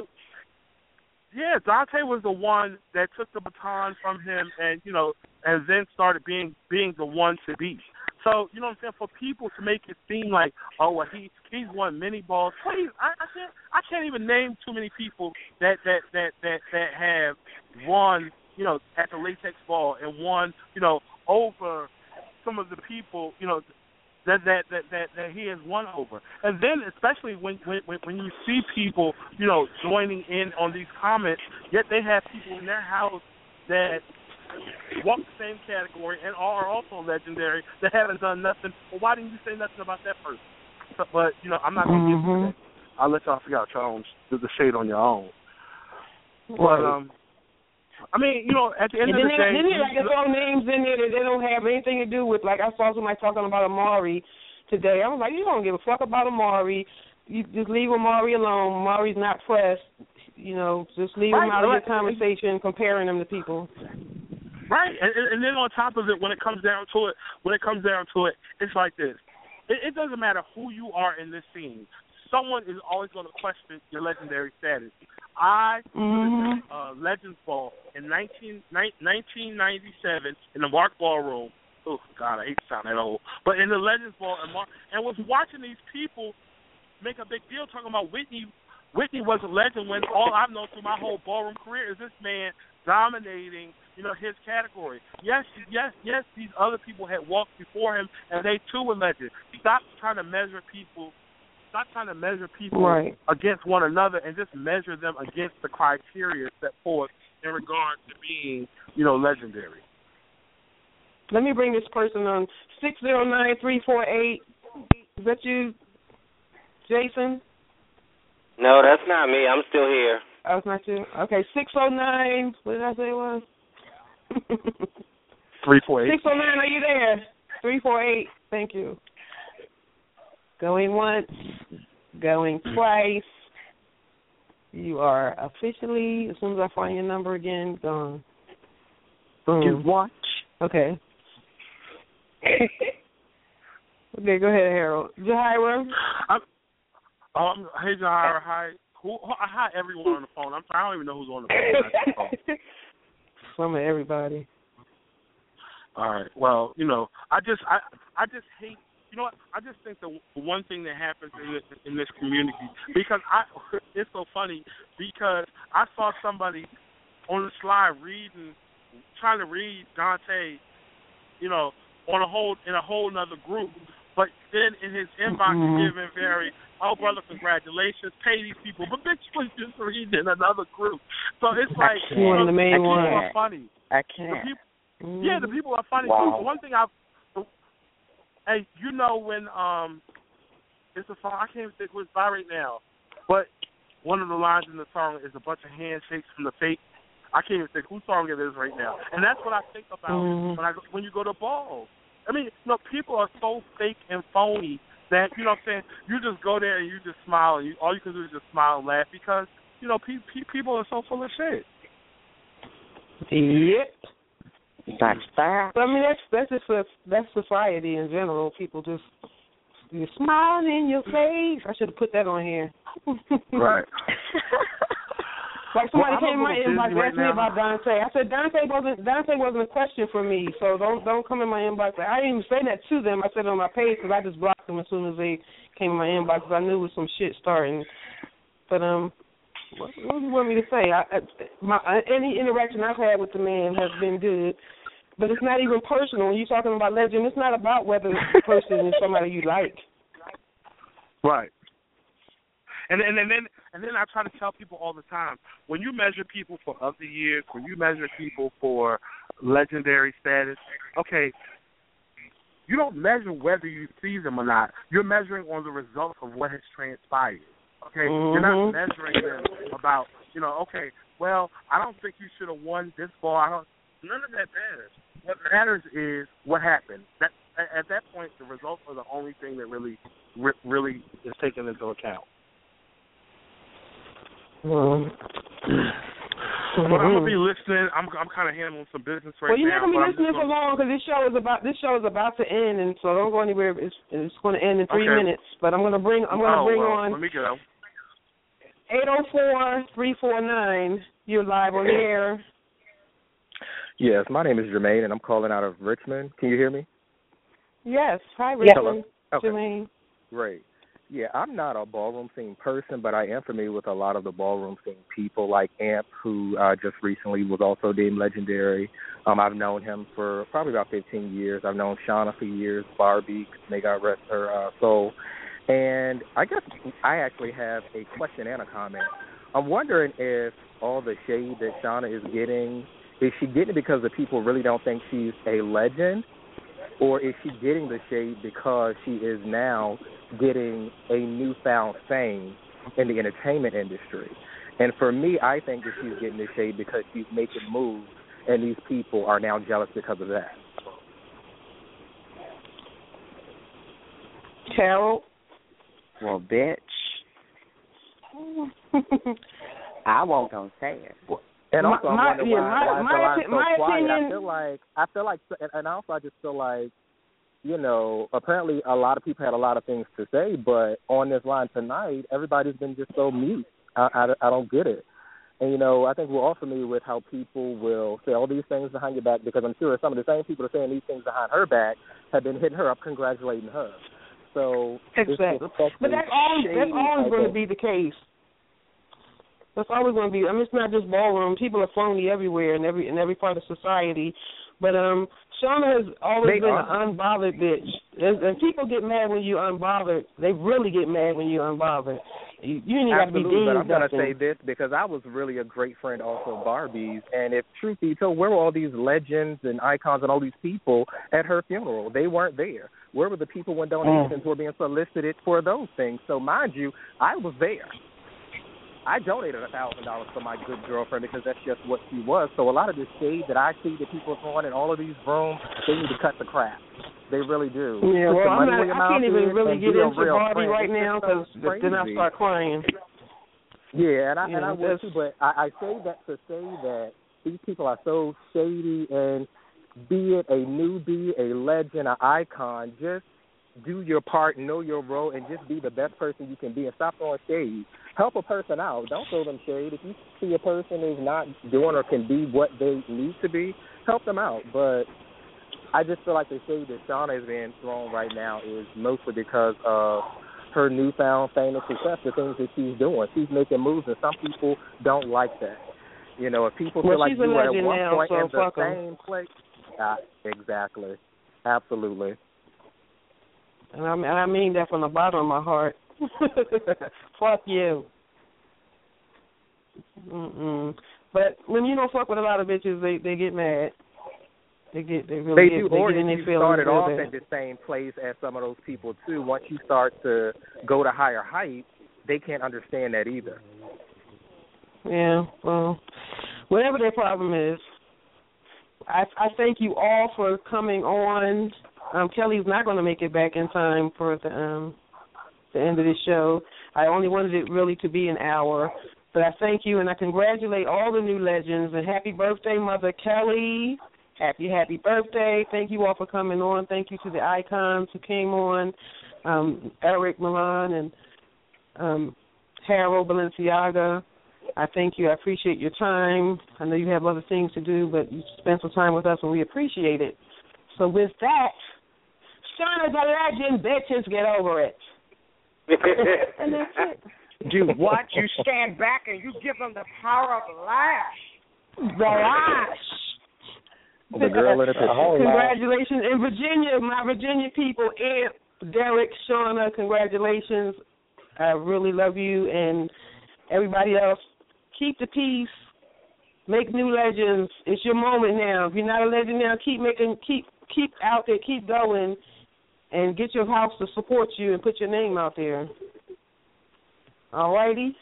Q: Dante was the one that took the baton from him and, and then started being the one to beat. So, you know what I'm saying? For people to make it seem like, oh, well, he's won many balls. Please, I can't even name too many people that have won, at the latex ball and won, over some of the people, that he has won over. And then especially when you see people, joining in on these comments, yet they have people in their house that walk the same category and are also legendary that haven't done nothing. Well, why didn't you say nothing about that person? But, I'm not going to get into that. I'll let y'all figure out your own, the shade on your own. But, at the end of the day...
B: Then they throw names in there that they don't have anything to do with. Like, I saw somebody talking about Amari today. I was like, you don't give a fuck about Amari. You just leave Amari alone. Amari's not pressed. Just leave him out of your conversation comparing them to people.
Q: Right. And then on top of it, when it comes down to it, it's like this. It doesn't matter who you are in this scene. Someone is always going to question your legendary status. I Legends Ball in 1997 in the Mark Ballroom. Oh, God, I hate to sound that old. But in the Legends Ball and was watching these people make a big deal talking about Whitney. Whitney was a legend when all I've known through my whole ballroom career is this man dominating, his category. Yes, these other people had walked before him, and they too were legends. Stop trying to measure people
B: right
Q: against one another and just measure them against the criteria set forth in regard to being, legendary.
B: Let me bring this person on. 609-348. Is that you, Jason?
H: No, that's not me. I'm still here.
B: Oh, it's not you? Okay, 609. What did I say it was?
Q: 348.
B: 609, are you there? 348. Thank you. Going once, going twice. You are officially, as soon as I find your number again, gone. Boom.
I: You watch.
B: Okay. Okay, go ahead, Harold. Jahira?
Q: Hey, Jahira. Hi. Hi, everyone on the phone. I don't even know who's on the phone.
B: Some of everybody.
Q: All right. Well, I just hate. You know what? I just think the one thing that happens in this community, because it's so funny because I saw somebody on the slide trying to read Dante, in a whole nother group, but then in his inbox giving brother, congratulations, pay these people, but bitch was just reading in another group. So it's like
B: people
Q: are funny.
I: I can't.
Q: The people are funny
I: wow.
Q: too. One thing hey, when it's a song, I can't even think what's by right now, but one of the lines in the song is a bunch of handshakes from the fake. I can't even think whose song it is right now, and that's what I think about when you go to balls. I mean, people are so fake and phony that you just go there and you just smile, and all you can do is just smile and laugh because people are so full of shit.
B: Yep.
I: That's that.
B: I mean, that's society in general. People just smiling in your face. I should have put that on here.
L: Right.
B: Like somebody came in my inbox and asked me about Dante. I said Dante wasn't a question for me, so don't come in my inbox. I didn't even say that to them. I said it on my page because I just blocked them as soon as they came in my inbox because I knew it was some shit starting. But what do you want me to say? Any interaction I've had with the man has been good, but it's not even personal. When you're talking about legend, it's not about whether the person is somebody you like.
Q: Right. And then I try to tell people all the time, when you measure people for of the years, when you measure people for legendary status, okay, you don't measure whether you see them or not. You're measuring on the results of what has transpired. Okay, you're not measuring them about, okay, well, I don't think you should have won this ball. None of that matters. What matters is what happened. At that point, the results are the only thing that really is taken into account.
B: Well,
Q: I'm gonna be listening. I'm kind of handling some business right now.
B: Well, you're not gonna be listening for long because this show is about to end, and so don't go anywhere. It's going to end in 3 minutes. But I'm gonna bring on.
Q: Let me go.
B: 804-349. You're live on the air.
R: Yes, my name is Jermaine, and I'm calling out of Richmond. Can you hear me?
B: Yes. Hi, Richmond.
R: Okay.
B: Jermaine.
R: Great. Yeah, I'm not a ballroom scene person, but I am familiar with a lot of the ballroom scene people like Amp, who just recently was also deemed legendary. I've known him for probably about 15 years. I've known Shauna for years, Barbie, may God rest her soul. And I guess I actually have a question and a comment. I'm wondering if all the shade that Shauna is she getting it because the people really don't think she's a legend, or is she getting the shade because she is now getting a newfound fame in the entertainment industry? And for me, I think that she's getting the shade because she's making moves, and these people are now jealous because of that.
B: Carol?
I: Well, bitch. I won't gonna say it.
R: And also, I wonder why so quiet.
B: Opinion.
R: I feel like, and also I just feel like, apparently a lot of people had a lot of things to say, but on this line tonight, everybody's been just so mute. I don't get it. And, I think we're all familiar with how people will say all these things behind your back, because I'm sure some of the same people that are saying these things behind her back have been hitting her up, congratulating her. So
B: exactly. But that's always going to be the case. That's always going to be. I mean, it's not just ballroom. People are phony everywhere in every part of society. But Shauna has always been an unbothered bitch. And people get mad when you're unbothered. They really get mad when you're unbothered. You ain't got to be deemed.
R: But I'm going to say this because I was really a great friend also of Barbie's. And if truth be told, where were all these legends and icons and all these people at her funeral? They weren't there. Where were the people when donations were being solicited for those things? So mind you, I was there. I donated $1,000 for my good girlfriend because that's just what she was. So a lot of the shade that I see that people are throwing in all of these rooms, they need to cut the crap. They really do.
B: Yeah, well, I can't even really get into Barbie right now because then I start crying.
R: Yeah, and I would too, but I say that to say that these people are so shady, and be it a newbie, a legend, an icon, just do your part, know your role, and just be the best person you can be and stop throwing shade. Help a person out. Don't throw them shade. If you see a person is not doing or can be what they need to be, help them out. But I just feel like the shade that Shauna is being thrown right now is mostly because of her newfound fame and success, the things that she's doing. She's making moves, and some people don't like that. You know, if people feel like you were at one point in the same place. Exactly. Absolutely.
B: And I mean that from the bottom of my heart. Fuck you. But when you don't fuck with a lot of bitches, they get mad. They really
R: do. Or if you started off at the same place as some of those people too, once you start to go to higher heights, they can't understand that either.
B: Yeah, well, whatever their problem is, I thank you all for coming on. Kelly's not going to make it back in time for the end of this show. I only wanted it really to be an hour. But I thank you, and I congratulate all the new legends, and happy birthday, Mother Kelly. Happy birthday. Thank you all for coming on. Thank you to the icons who came on, Eric Milan and Harold Balenciaga. I thank you. I appreciate your time. I know you have other things to do, but you spent some time with us, and we appreciate it. So with that, Shauna's a legend, bitches. Get over it. And that's it.
K: Do what? You stand back and you give them the power of lash.
B: The lash.
R: The girl in the picture.
B: Congratulations. In Virginia, my Virginia people, Aunt, Derek, Shauna, congratulations. I really love you. And everybody else, keep the peace. Make new legends. It's your moment now. If you're not a legend now, keep out there, keep going, and get your house to support you and put your name out there. All righty.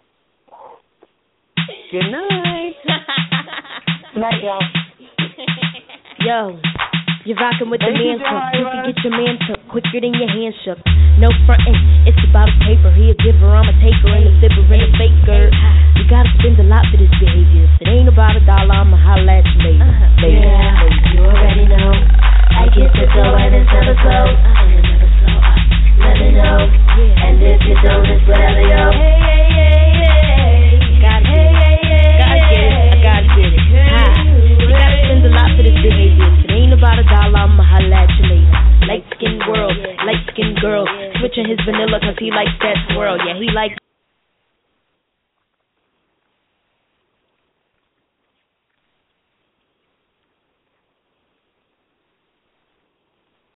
B: Good night.
J: Good night, y'all. Yo, you're rocking with the man cup. You can get your man up quicker than your hand shook. No frontin', it's about a paper. He a giver, I'm a taker, and a flipper and a faker. You gotta spend a lot for this behavior. If it ain't about $1, I'ma holla at you later. Yeah, you already know. I get to go and it's never slow. Let me know. And if you don't, it's whatever, yo. Gotta get it. I gotta get it. You gotta spend a lot for this behavior. If it ain't about $1, I'ma holla at you later. Light-skinned world, light-skinned girl. Switching his vanilla cause he likes that swirl. Yeah, he likes